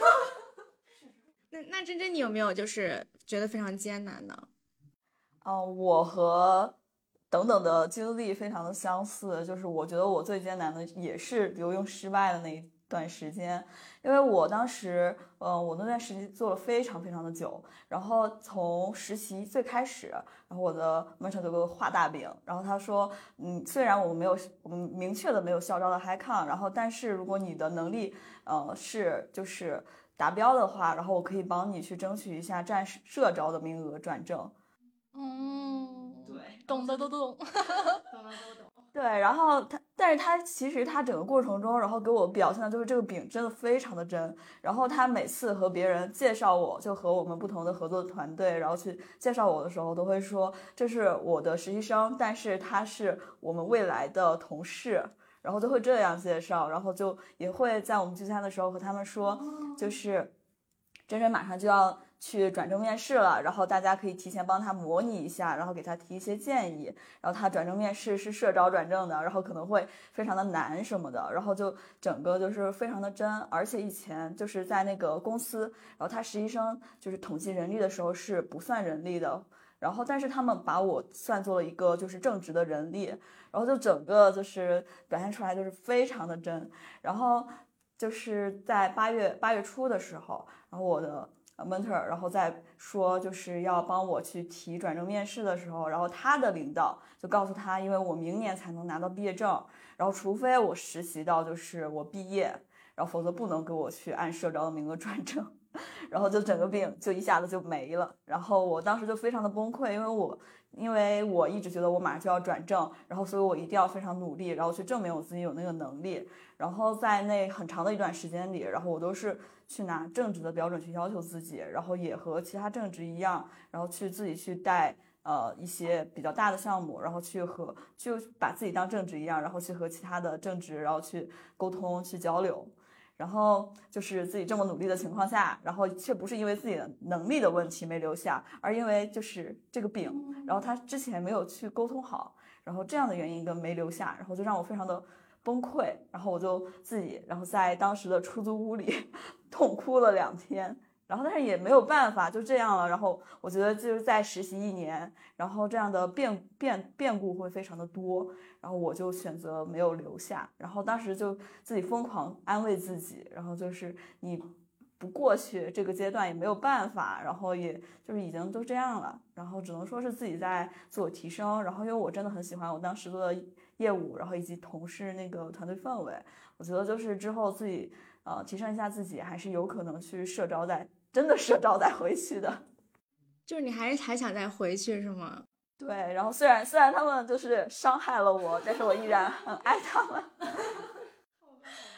B: 那珍珍你有没有就是觉得非常艰难呢？
D: 我和等等的经历非常的相似，就是我觉得我最艰难的也是留用失败的那一段时间，因为我当时我那段实习做了非常非常的久，然后从实习最开始，然后我的mentor就给我画大饼，然后他说虽然我们明确的没有校招的 high con， 然后但是如果你的能力是就是达标的话，然后我可以帮你去争取一下战社招的名额转正。
C: 对，懂的都懂，懂的都懂。
D: 对，然后但是他其实他整个过程中，然后给我表现的就是这个饼真的非常的真。然后他每次和别人介绍我，就和我们不同的合作团队，然后去介绍我的时候，都会说这是我的实习生，但是他是我们未来的同事，然后就会这样介绍，然后就也会在我们聚餐的时候和他们说，就是真真马上就要去转正面试了，然后大家可以提前帮他模拟一下，然后给他提一些建议，然后他转正面试是社招转正的，然后可能会非常的难什么的，然后就整个就是非常的真。而且以前就是在那个公司，然后他实习生就是统计人力的时候是不算人力的，然后但是他们把我算作了一个就是正职的人力，然后就整个就是表现出来就是非常的真。然后就是在八月初的时候，然后我的mentor 然后在说就是要帮我去提转正面试的时候，然后他的领导就告诉他，因为我明年才能拿到毕业证，然后除非我实习到就是我毕业，然后否则不能给我去按社招的名额转正。然后就整个病就一下子就没了，然后我当时就非常的崩溃，因为我一直觉得我马上就要转正，然后所以我一定要非常努力，然后去证明我自己有那个能力。然后在那很长的一段时间里，然后我都是去拿正职的标准去要求自己，然后也和其他正职一样，然后去自己去带一些比较大的项目，然后就把自己当正职一样，然后去和其他的正职然后去沟通去交流。然后就是自己这么努力的情况下，然后却不是因为自己的能力的问题没留下，而因为就是这个饼，然后他之前没有去沟通好，然后这样的原因跟没留下，然后就让我非常的崩溃，然后我就自己然后在当时的出租屋里痛哭了2天，然后但是也没有办法，就这样了。然后我觉得就是在实习1年，然后这样的变故会非常的多，然后我就选择没有留下。然后当时就自己疯狂安慰自己，然后就是你不过去这个阶段也没有办法，然后也就是已经都这样了，然后只能说是自己在自我提升。然后因为我真的很喜欢我当时做的业务，然后以及同事那个团队氛围，我觉得就是之后自己提升一下自己，还是有可能去真的社招再回去的。
B: 就是你还想再回去是吗？
D: 对，然后虽然他们就是伤害了我，但是我依然很爱他们。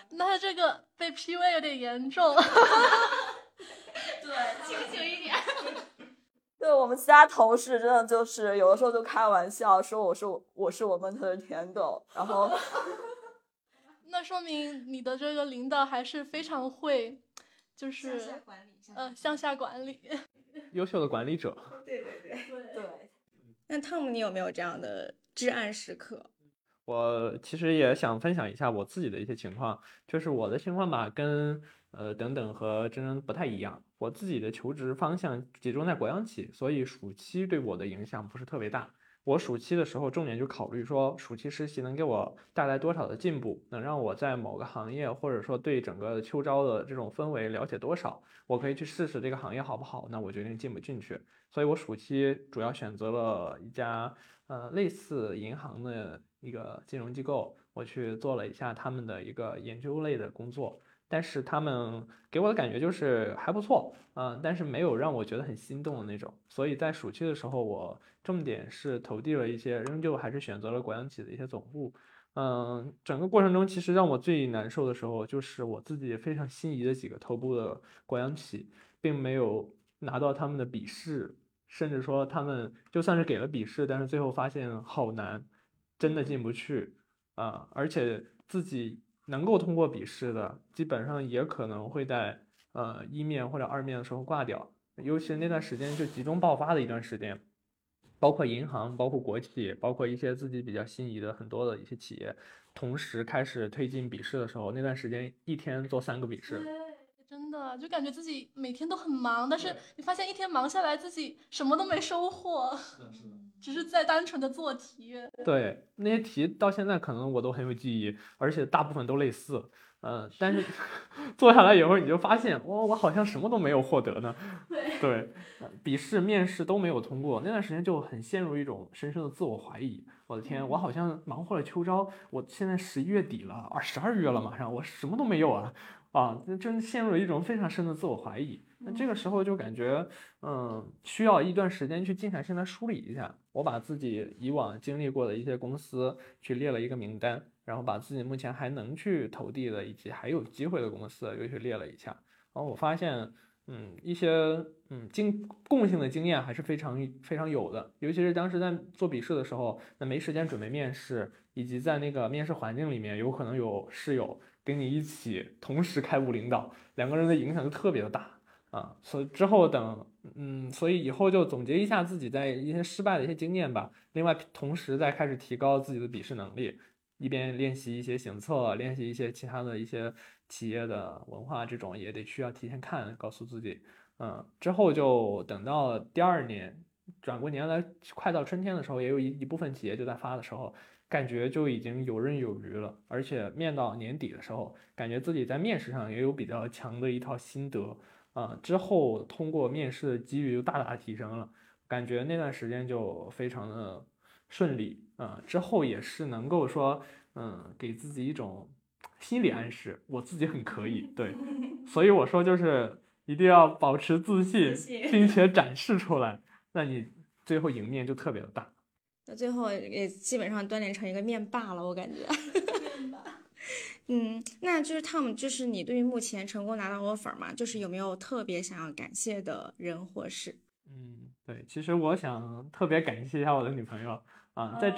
C: 那这个被 PUA 有点严重。
B: 对，清醒一点。
D: 对，我们其他同事真的就是有的时候就开玩笑说我是我们的甜豆，然后
C: 那说明你的这个领导还是非常会，就是向下管理。
E: 优秀的管理者。
D: 对。
B: 那汤姆，你有没有这样的至暗时刻？
E: 我其实也想分享一下我自己的一些情况，就是我的情况吧，跟等等和真真不太一样。我自己的求职方向集中在国央企，所以暑期对我的影响不是特别大。我暑期的时候重点就考虑说，暑期实习能给我带来多少的进步，能让我在某个行业或者说对整个秋招的这种氛围了解多少，我可以去试试这个行业好不好，那我决定进不进去。所以我暑期主要选择了一家类似银行的一个金融机构，我去做了一下他们的一个研究类的工作，但是他们给我的感觉就是还不错，但是没有让我觉得很心动的那种。所以在暑期的时候，我重点是投递了一些，仍旧还是选择了国央企的一些总部。整个过程中其实让我最难受的时候，就是我自己非常心仪的几个头部的国央企，并没有拿到他们的笔试，甚至说他们就算是给了笔试，但是最后发现好难，真的进不去而且自己能够通过笔试的，基本上也可能会在一面或者二面的时候挂掉，尤其是那段时间就集中爆发的一段时间。包括银行，包括国企，包括一些自己比较心仪的很多的一些企业，同时开始推进笔试的时候，那段时间一天做3个笔试。
C: 对，真的就感觉自己每天都很忙，但是你发现一天忙下来，自己什么都没收获，只是在单纯的做题。
E: 对，那些题到现在可能我都很有记忆，而且大部分都类似。但是做下来以后，你就发现，我好像什么都没有获得呢。对，笔试、面试都没有通过，那段时间就很陷入一种深深的自我怀疑。我的天，我好像忙活了秋招，我现在11月底了，12月了，马上我什么都没有啊，真陷入了一种非常深的自我怀疑。那这个时候就感觉，需要一段时间去静下心来梳理一下。我把自己以往经历过的一些公司去列了一个名单，然后把自己目前还能去投递的以及还有机会的公司又去列了一下。然后我发现，一些共性的经验还是非常非常有的，尤其是当时在做笔试的时候，那没时间准备面试，以及在那个面试环境里面有可能有室友跟你一起同时开务领导，两个人的影响就特别的大。所以之后所以以后就总结一下自己在一些失败的一些经验吧。另外，同时再开始提高自己的笔试能力，一边练习一些行测，练习一些其他的一些企业的文化，这种也得需要提前看，告诉自己。之后就等到第2年转过年来，快到春天的时候，也有一部分企业就在发的时候，感觉就已经游刃有余了。而且面到年底的时候，感觉自己在面试上也有比较强的一套心得。之后通过面试的几率就大大提升了，感觉那段时间就非常的顺利之后也是能够说给自己一种心理暗示，我自己很可以，对，所以我说就是一定要保持自信，并且展示出来，那你最后赢面就特别的大。
B: 到最后也基本上锻炼成一个面霸了，我感觉。
C: 面霸。
B: 那就是Tom，就是你对于目前成功拿到 offer 嘛，就是有没有特别想要感谢的人或事？
E: 对，其实我想特别感谢一下我的女朋友在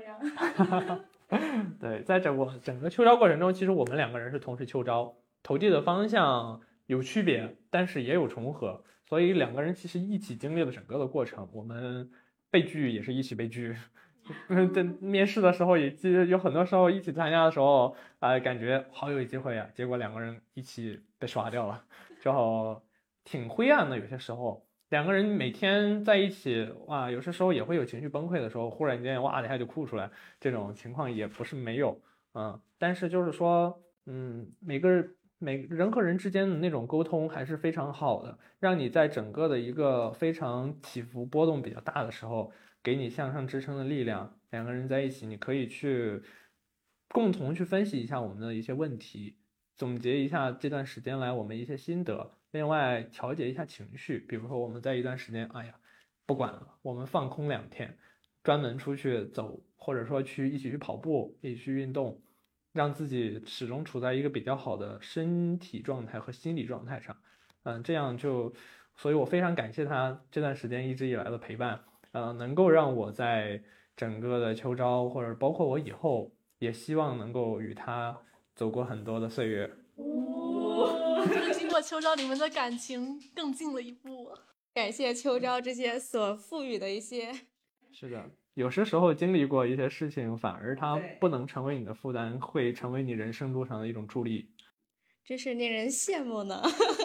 E: 对，在整个秋招过程中，其实我们2个人是同时秋招，投递的方向有区别，但是也有重合，所以2个人其实一起经历了整个的过程。我们被拒也是一起被拒。在面试的时候也有很多时候一起参加的时候感觉好有机会结果2个人一起被刷掉了，就挺灰暗的。有些时候2个人每天在一起有些时候也会有情绪崩溃的时候，忽然间哇一下就哭出来，这种情况也不是没有但是就是说每人和人之间的那种沟通还是非常好的，让你在整个的一个非常起伏波动比较大的时候，给你向上支撑的力量。2个人在一起，你可以去共同去分析一下我们的一些问题，总结一下这段时间来我们一些心得，另外调节一下情绪。比如说我们在一段时间不管了，我们放空2天，专门出去走，或者说一起去跑步，一起去运动， 让自己始终处在一个比较好的身体状态和心理状态上。这样所以我非常感谢他这段时间一直以来的陪伴，能够让我在整个的秋招或者包括我以后，也希望能够与他走过很多的岁月。
C: 经过秋招，你们的感情更近了一步。
B: 感谢秋招这些所赋予的一些。
E: 是的，有些时候经历过一些事情，反而它不能成为你的负担，会成为你人生路上的一种助力。
B: 真是令人羡慕呢。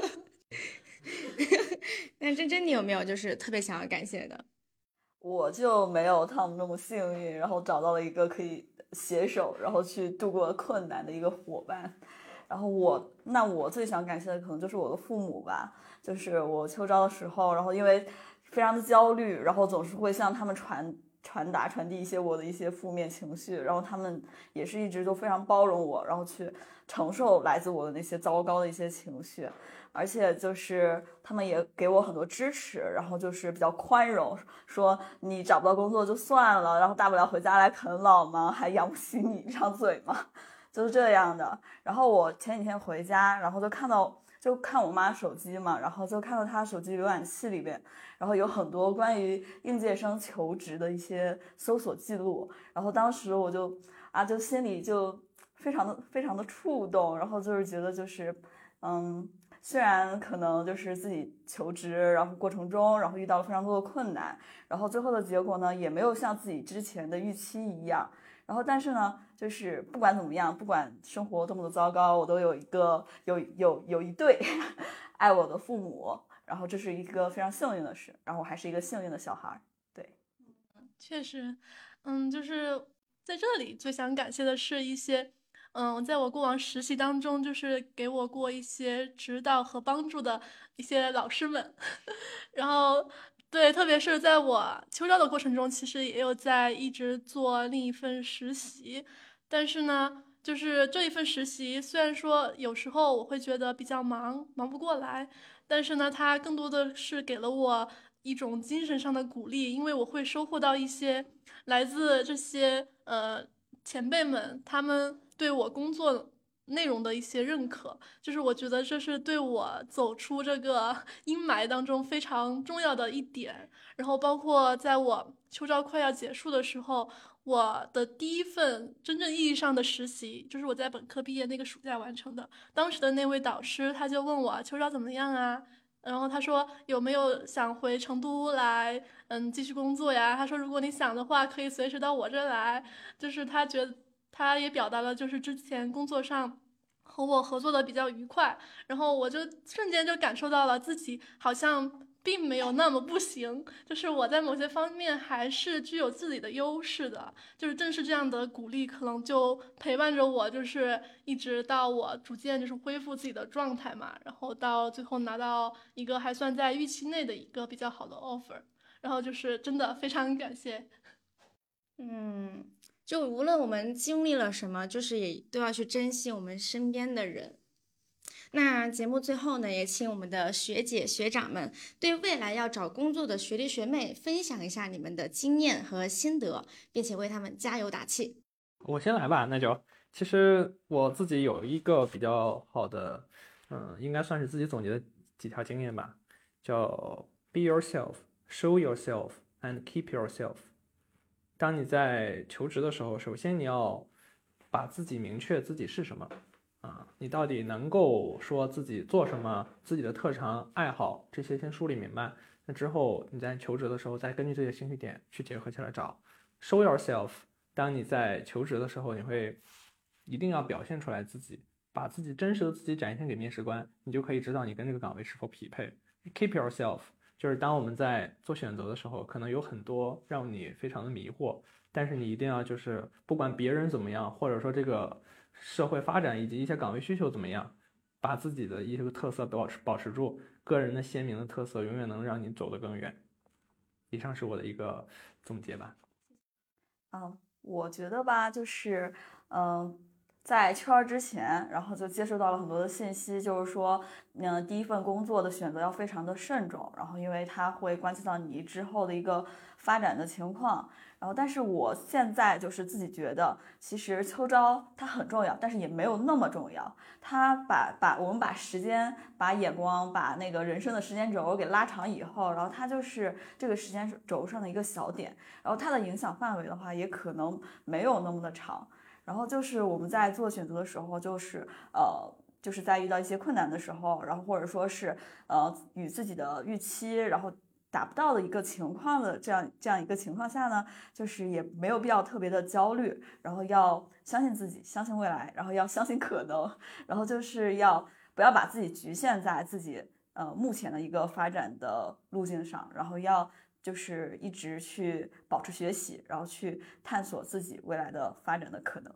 B: 那珍珍，你有没有就是特别想要感谢的？
D: 我就没有他们那么幸运，然后找到了一个可以携手，然后去度过困难的一个伙伴。然后我最想感谢的可能就是我的父母吧，就是我秋招的时候，然后因为非常的焦虑，然后总是会向他们传递一些我的一些负面情绪，然后他们也是一直都非常包容我，然后去承受来自我的那些糟糕的一些情绪。而且就是他们也给我很多支持，然后就是比较宽容，说你找不到工作就算了，然后大不了回家来啃老嘛，还养不起你一张嘴嘛，就是这样的。然后我前几天回家，然后就看我妈手机嘛，然后就看到她手机浏览器里边，然后有很多关于应届生求职的一些搜索记录，然后当时我就心里就非常的触动，然后就是觉得就是虽然可能就是自己求职，然后过程中，然后遇到了非常多的困难，然后最后的结果呢，也没有像自己之前的预期一样。然后，但是呢，就是不管怎么样，不管生活多么的糟糕，我都有一对爱我的父母，然后这是一个非常幸运的事，然后我还是一个幸运的小孩。对，
C: 确实，就是在这里最想感谢的是一些。在我过往实习当中，就是给我过一些指导和帮助的一些老师们，然后对，特别是在我秋招的过程中，其实也有在一直做另一份实习，但是呢，就是这一份实习，虽然说有时候我会觉得比较忙不过来，但是呢，它更多的是给了我一种精神上的鼓励，因为我会收获到一些来自这些前辈们他们对我工作内容的一些认可，就是我觉得这是对我走出这个阴霾当中非常重要的一点。然后包括在我秋招快要结束的时候，我的第一份真正意义上的实习，就是我在本科毕业那个暑假完成的。当时的那位导师他就问我秋招怎么样啊？然后他说有没有想回成都来继续工作呀？他说如果你想的话，可以随时到我这来。就是他觉得他也表达了就是之前工作上和我合作的比较愉快，然后我就瞬间就感受到了自己好像并没有那么不行，就是我在某些方面还是具有自己的优势的。就是正是这样的鼓励，可能就陪伴着我，就是一直到我逐渐就是恢复自己的状态嘛，然后到最后拿到一个还算在预期内的一个比较好的 offer， 然后就是真的非常感谢。
B: 就无论我们经历了什么，就是也都要去珍惜我们身边的人。那节目最后呢，也请我们的学姐学长们对未来要找工作的学弟学妹分享一下你们的经验和心得，并且为他们加油打气。
E: 我先来吧，其实我自己有一个比较好的，应该算是自己总结的几条经验吧，叫 Be yourself, show yourself, and keep yourself。当你在求职的时候，首先你要把自己明确自己是什么你到底能够说自己做什么，自己的特长、爱好这些先梳理明白。那之后你在求职的时候，再根据这些兴趣点去结合起来找。Show yourself。当你在求职的时候，你会一定要表现出来自己，把自己真实的自己展现给面试官，你就可以知道你跟这个岗位是否匹配。Keep yourself。就是当我们在做选择的时候，可能有很多让你非常的迷惑，但是你一定要就是不管别人怎么样，或者说这个社会发展以及一些岗位需求怎么样，把自己的一个特色保持住，个人的鲜明的特色永远能让你走得更远。以上是我的一个总结吧。
D: 我觉得吧，就是在秋招之前，然后就接收到了很多的信息，就是说，第一份工作的选择要非常的慎重，然后因为它会关系到你之后的一个发展的情况。然后，但是我现在就是自己觉得，其实秋招它很重要，但是也没有那么重要。它我们把时间、把眼光、把那个人生的时间轴给拉长以后，然后它就是这个时间轴上的一个小点，然后它的影响范围的话，也可能没有那么的长。然后就是我们在做选择的时候，就是在遇到一些困难的时候，然后或者说是与自己的预期然后达不到的一个情况的这样一个情况下呢，就是也没有必要特别的焦虑，然后要相信自己，相信未来，然后要相信可能，然后就是不要把自己局限在自己目前的一个发展的路径上，然后要就是一直去保持学习，然后去探索自己未来的发展的可能。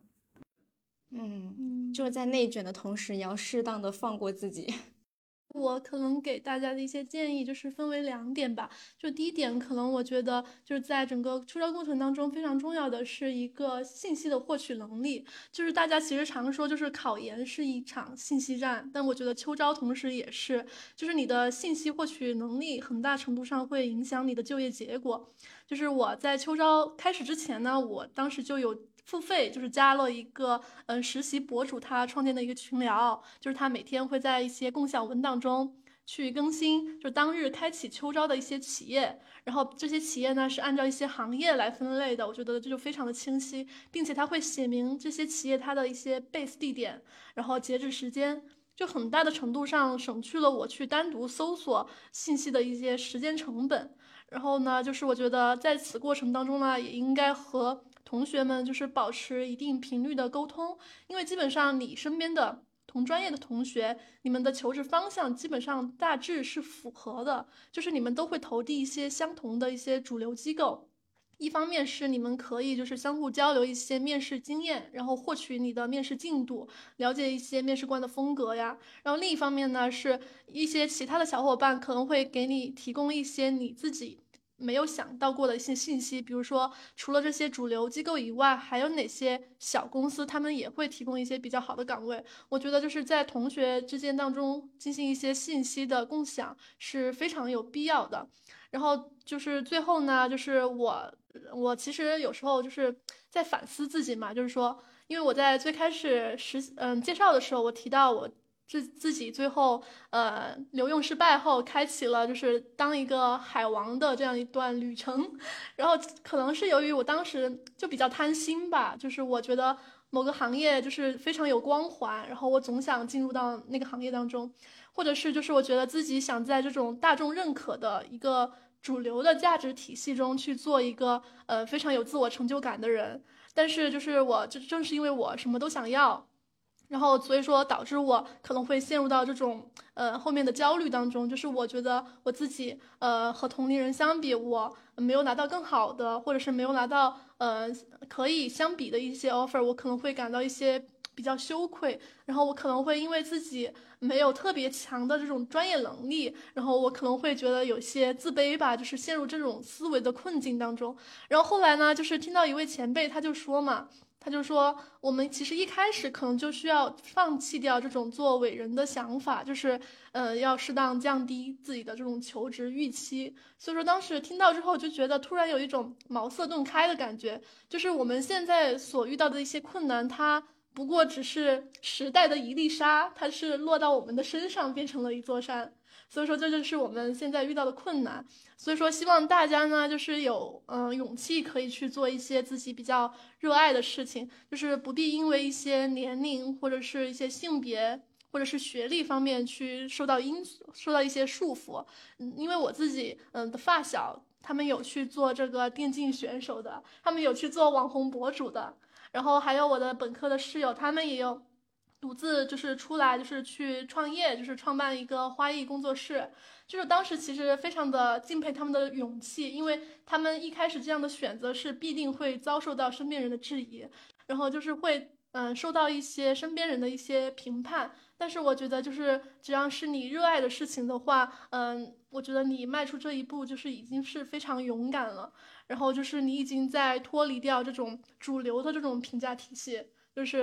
B: 就是在内卷的同时，也要适当的放过自己。
C: 我可能给大家的一些建议就是分为2点吧。就第一点，可能我觉得就是在整个秋招过程当中非常重要的是一个信息的获取能力。就是大家其实常说就是考研是一场信息战，但我觉得秋招同时也是，就是你的信息获取能力很大程度上会影响你的就业结果。就是我在秋招开始之前呢，我当时就有付费，就是加了一个实习博主他创建的一个群聊，就是他每天会在一些共享文档中去更新，就当日开启秋招的一些企业，然后这些企业呢是按照一些行业来分类的，我觉得这就非常的清晰，并且他会写明这些企业它的一些 base 地点，然后截止时间。就很大的程度上省去了我去单独搜索信息的一些时间成本。然后呢，就是我觉得在此过程当中呢，也应该和同学们就是保持一定频率的沟通，因为基本上你身边的同专业的同学，你们的求职方向基本上大致是符合的，就是你们都会投递一些相同的一些主流机构。一方面是你们可以就是相互交流一些面试经验，然后获取你的面试进度，了解一些面试官的风格呀。然后另一方面呢，是一些其他的小伙伴可能会给你提供一些你自己没有想到过的一些信息，比如说除了这些主流机构以外，还有哪些小公司他们也会提供一些比较好的岗位。我觉得就是在同学之间当中进行一些信息的共享是非常有必要的。然后就是最后呢，就是我其实有时候就是在反思自己嘛，就是说，因为我在最开始介绍的时候，我提到我自己最后留用失败后，开启了就是当一个海王的这样一段旅程。然后可能是由于我当时就比较贪心吧，就是我觉得某个行业就是非常有光环，然后我总想进入到那个行业当中，或者是就是我觉得自己想在这种大众认可的一个主流的价值体系中去做一个非常有自我成就感的人。但是就是正是因为我什么都想要，然后所以说导致我可能会陷入到这种后面的焦虑当中，就是我觉得我自己和同龄人相比，我没有拿到更好的，或者是没有拿到可以相比的一些 offer， 我可能会感到一些比较羞愧，然后我可能会因为自己没有特别强的这种专业能力，然后我可能会觉得有些自卑吧，就是陷入这种思维的困境当中。然后后来呢，就是听到一位前辈他就说嘛。他就说，我们其实一开始可能就需要放弃掉这种做伟人的想法，就是要适当降低自己的这种求职预期。所以说当时听到之后就觉得突然有一种茅塞顿开的感觉，就是我们现在所遇到的一些困难，它不过只是时代的一粒沙，它是落到我们的身上变成了一座山。所以说这就是我们现在遇到的困难。所以说希望大家呢就是有勇气可以去做一些自己比较热爱的事情，就是不必因为一些年龄或者是一些性别或者是学历方面去受到一些束缚。因为我自己的发小他们有去做这个电竞选手的，他们有去做网红博主的，然后还有我的本科的室友他们也有独自就是出来就是去创业，就是创办一个花艺工作室。就是当时其实非常的敬佩他们的勇气，因为他们一开始这样的选择是必定会遭受到身边人的质疑，然后就是会受到一些身边人的一些评判。但是我觉得就是只要是你热爱的事情的话，我觉得你迈出这一步就是已经是非常勇敢了，然后就是你已经在脱离掉这种主流的这种评价体系，就是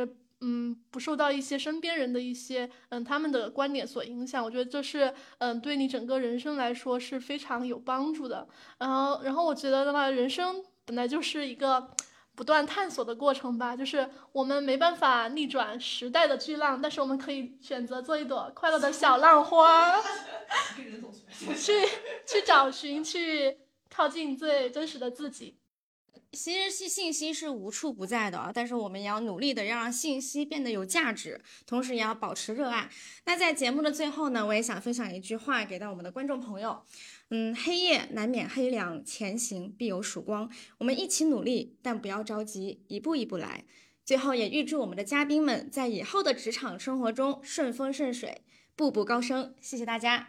C: 不受到一些身边人的一些他们的观点所影响。我觉得这是对你整个人生来说是非常有帮助的。然后我觉得的话，人生本来就是一个不断探索的过程吧，就是我们没办法逆转时代的巨浪，但是我们可以选择做一朵快乐的小浪花，去找寻，去靠近最真实的自己。
B: 其实信息是无处不在的，但是我们也要努力的让信息变得有价值，同时也要保持热爱。那在节目的最后呢，我也想分享一句话给到我们的观众朋友，黑夜难免黑凉，前行必有曙光。我们一起努力，但不要着急，一步一步来。最后也预祝我们的嘉宾们在以后的职场生活中顺风顺水，步步高升。谢谢大家。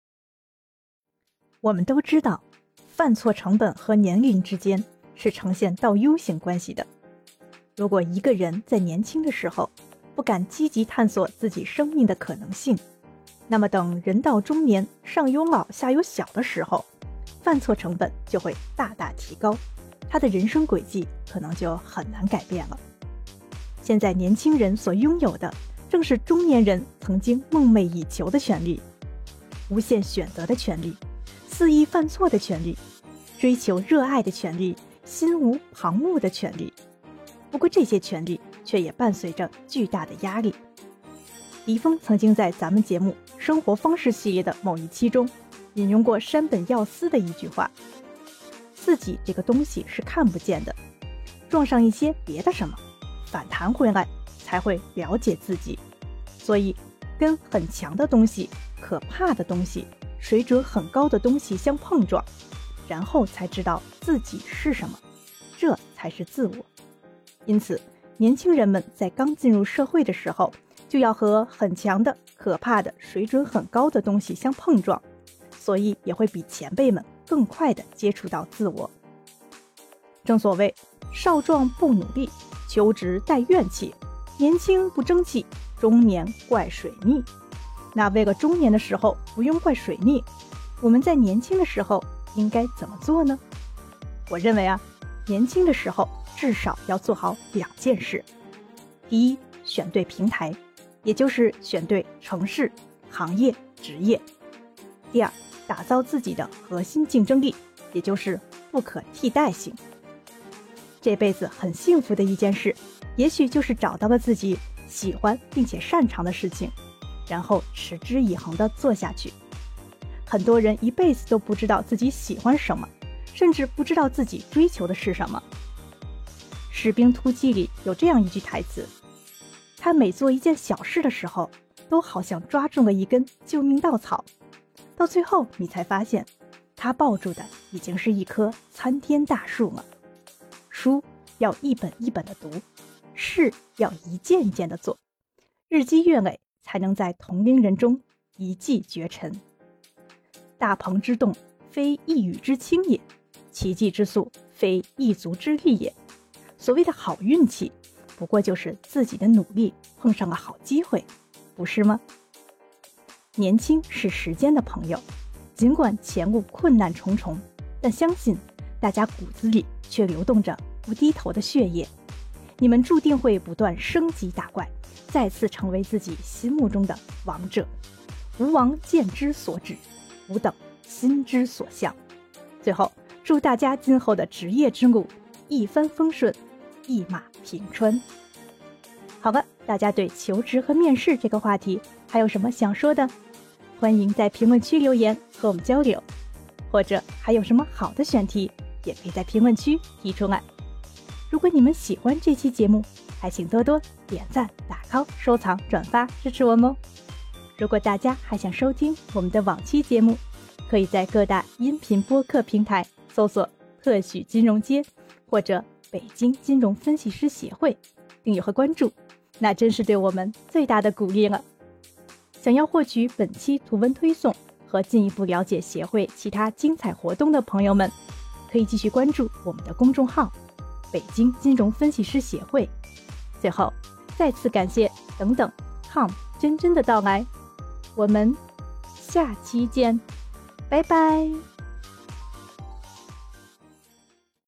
A: 我们都知道，犯错成本和年龄之间是呈现倒 U 型关系的。如果一个人在年轻的时候不敢积极探索自己生命的可能性，那么等人到中年，上有老下有小的时候，犯错成本就会大大提高，他的人生轨迹可能就很难改变了。现在年轻人所拥有的，正是中年人曾经梦寐以求的权利，无限选择的权利，肆意犯错的权利，追求热爱的权利，心无旁骛的权利。不过这些权利却也伴随着巨大的压力。李峰曾经在咱们节目生活方式系列的某一期中引用过山本耀司的一句话：自己这个东西是看不见的，撞上一些别的什么，反弹回来才会了解自己。所以跟很强的东西、可怕的东西、水准很高的东西相碰撞，然后才知道自己是什么，这才是自我。因此，年轻人们在刚进入社会的时候，就要和很强的、可怕的、水准很高的东西相碰撞，所以也会比前辈们更快地接触到自我。正所谓，少壮不努力，求职带怨气，年轻不争气，中年怪水逆。那为了中年的时候不用怪水逆，我们在年轻的时候应该怎么做呢？我认为年轻的时候至少要做好2件事。第一，选对平台，也就是选对城市、行业、职业。第二，打造自己的核心竞争力，也就是不可替代性。这辈子很幸福的一件事，也许就是找到了自己喜欢并且擅长的事情，然后持之以恒地做下去。很多人一辈子都不知道自己喜欢什么，甚至不知道自己追求的是什么。《士兵突击》里有这样一句台词：他每做一件小事的时候，都好像抓住了一根救命稻草，到最后你才发现，他抱住的已经是一棵参天大树了。书要一本一本的读，事要一件一件的做，日积月累，才能在同龄人中一骑绝尘。大鹏之动，非一羽之轻也；奇迹之速，非一足之力也。所谓的好运气，不过就是自己的努力碰上了好机会，不是吗？年轻是时间的朋友，尽管前路困难重重，但相信大家骨子里却流动着不低头的血液。你们注定会不断升级打怪，再次成为自己心目中的王者。吾王见之所指，吾等心之所向。最后，祝大家今后的职业之路一帆风顺，一马平川。好了，大家对求职和面试这个话题还有什么想说的？欢迎在评论区留言和我们交流，或者还有什么好的选题，也可以在评论区提出来。如果你们喜欢这期节目，还请多多点赞、打 call、收藏、转发支持我们哦。如果大家还想收听我们的往期节目，可以在各大音频播客平台搜索特许金融街或者北京金融分析师协会，订阅和关注，那真是对我们最大的鼓励了。想要获取本期图文推送和进一步了解协会其他精彩活动的朋友们，可以继续关注我们的公众号北京金融分析师协会。最后再次感谢等等 Tom 真真的到来，我们下期见，拜拜。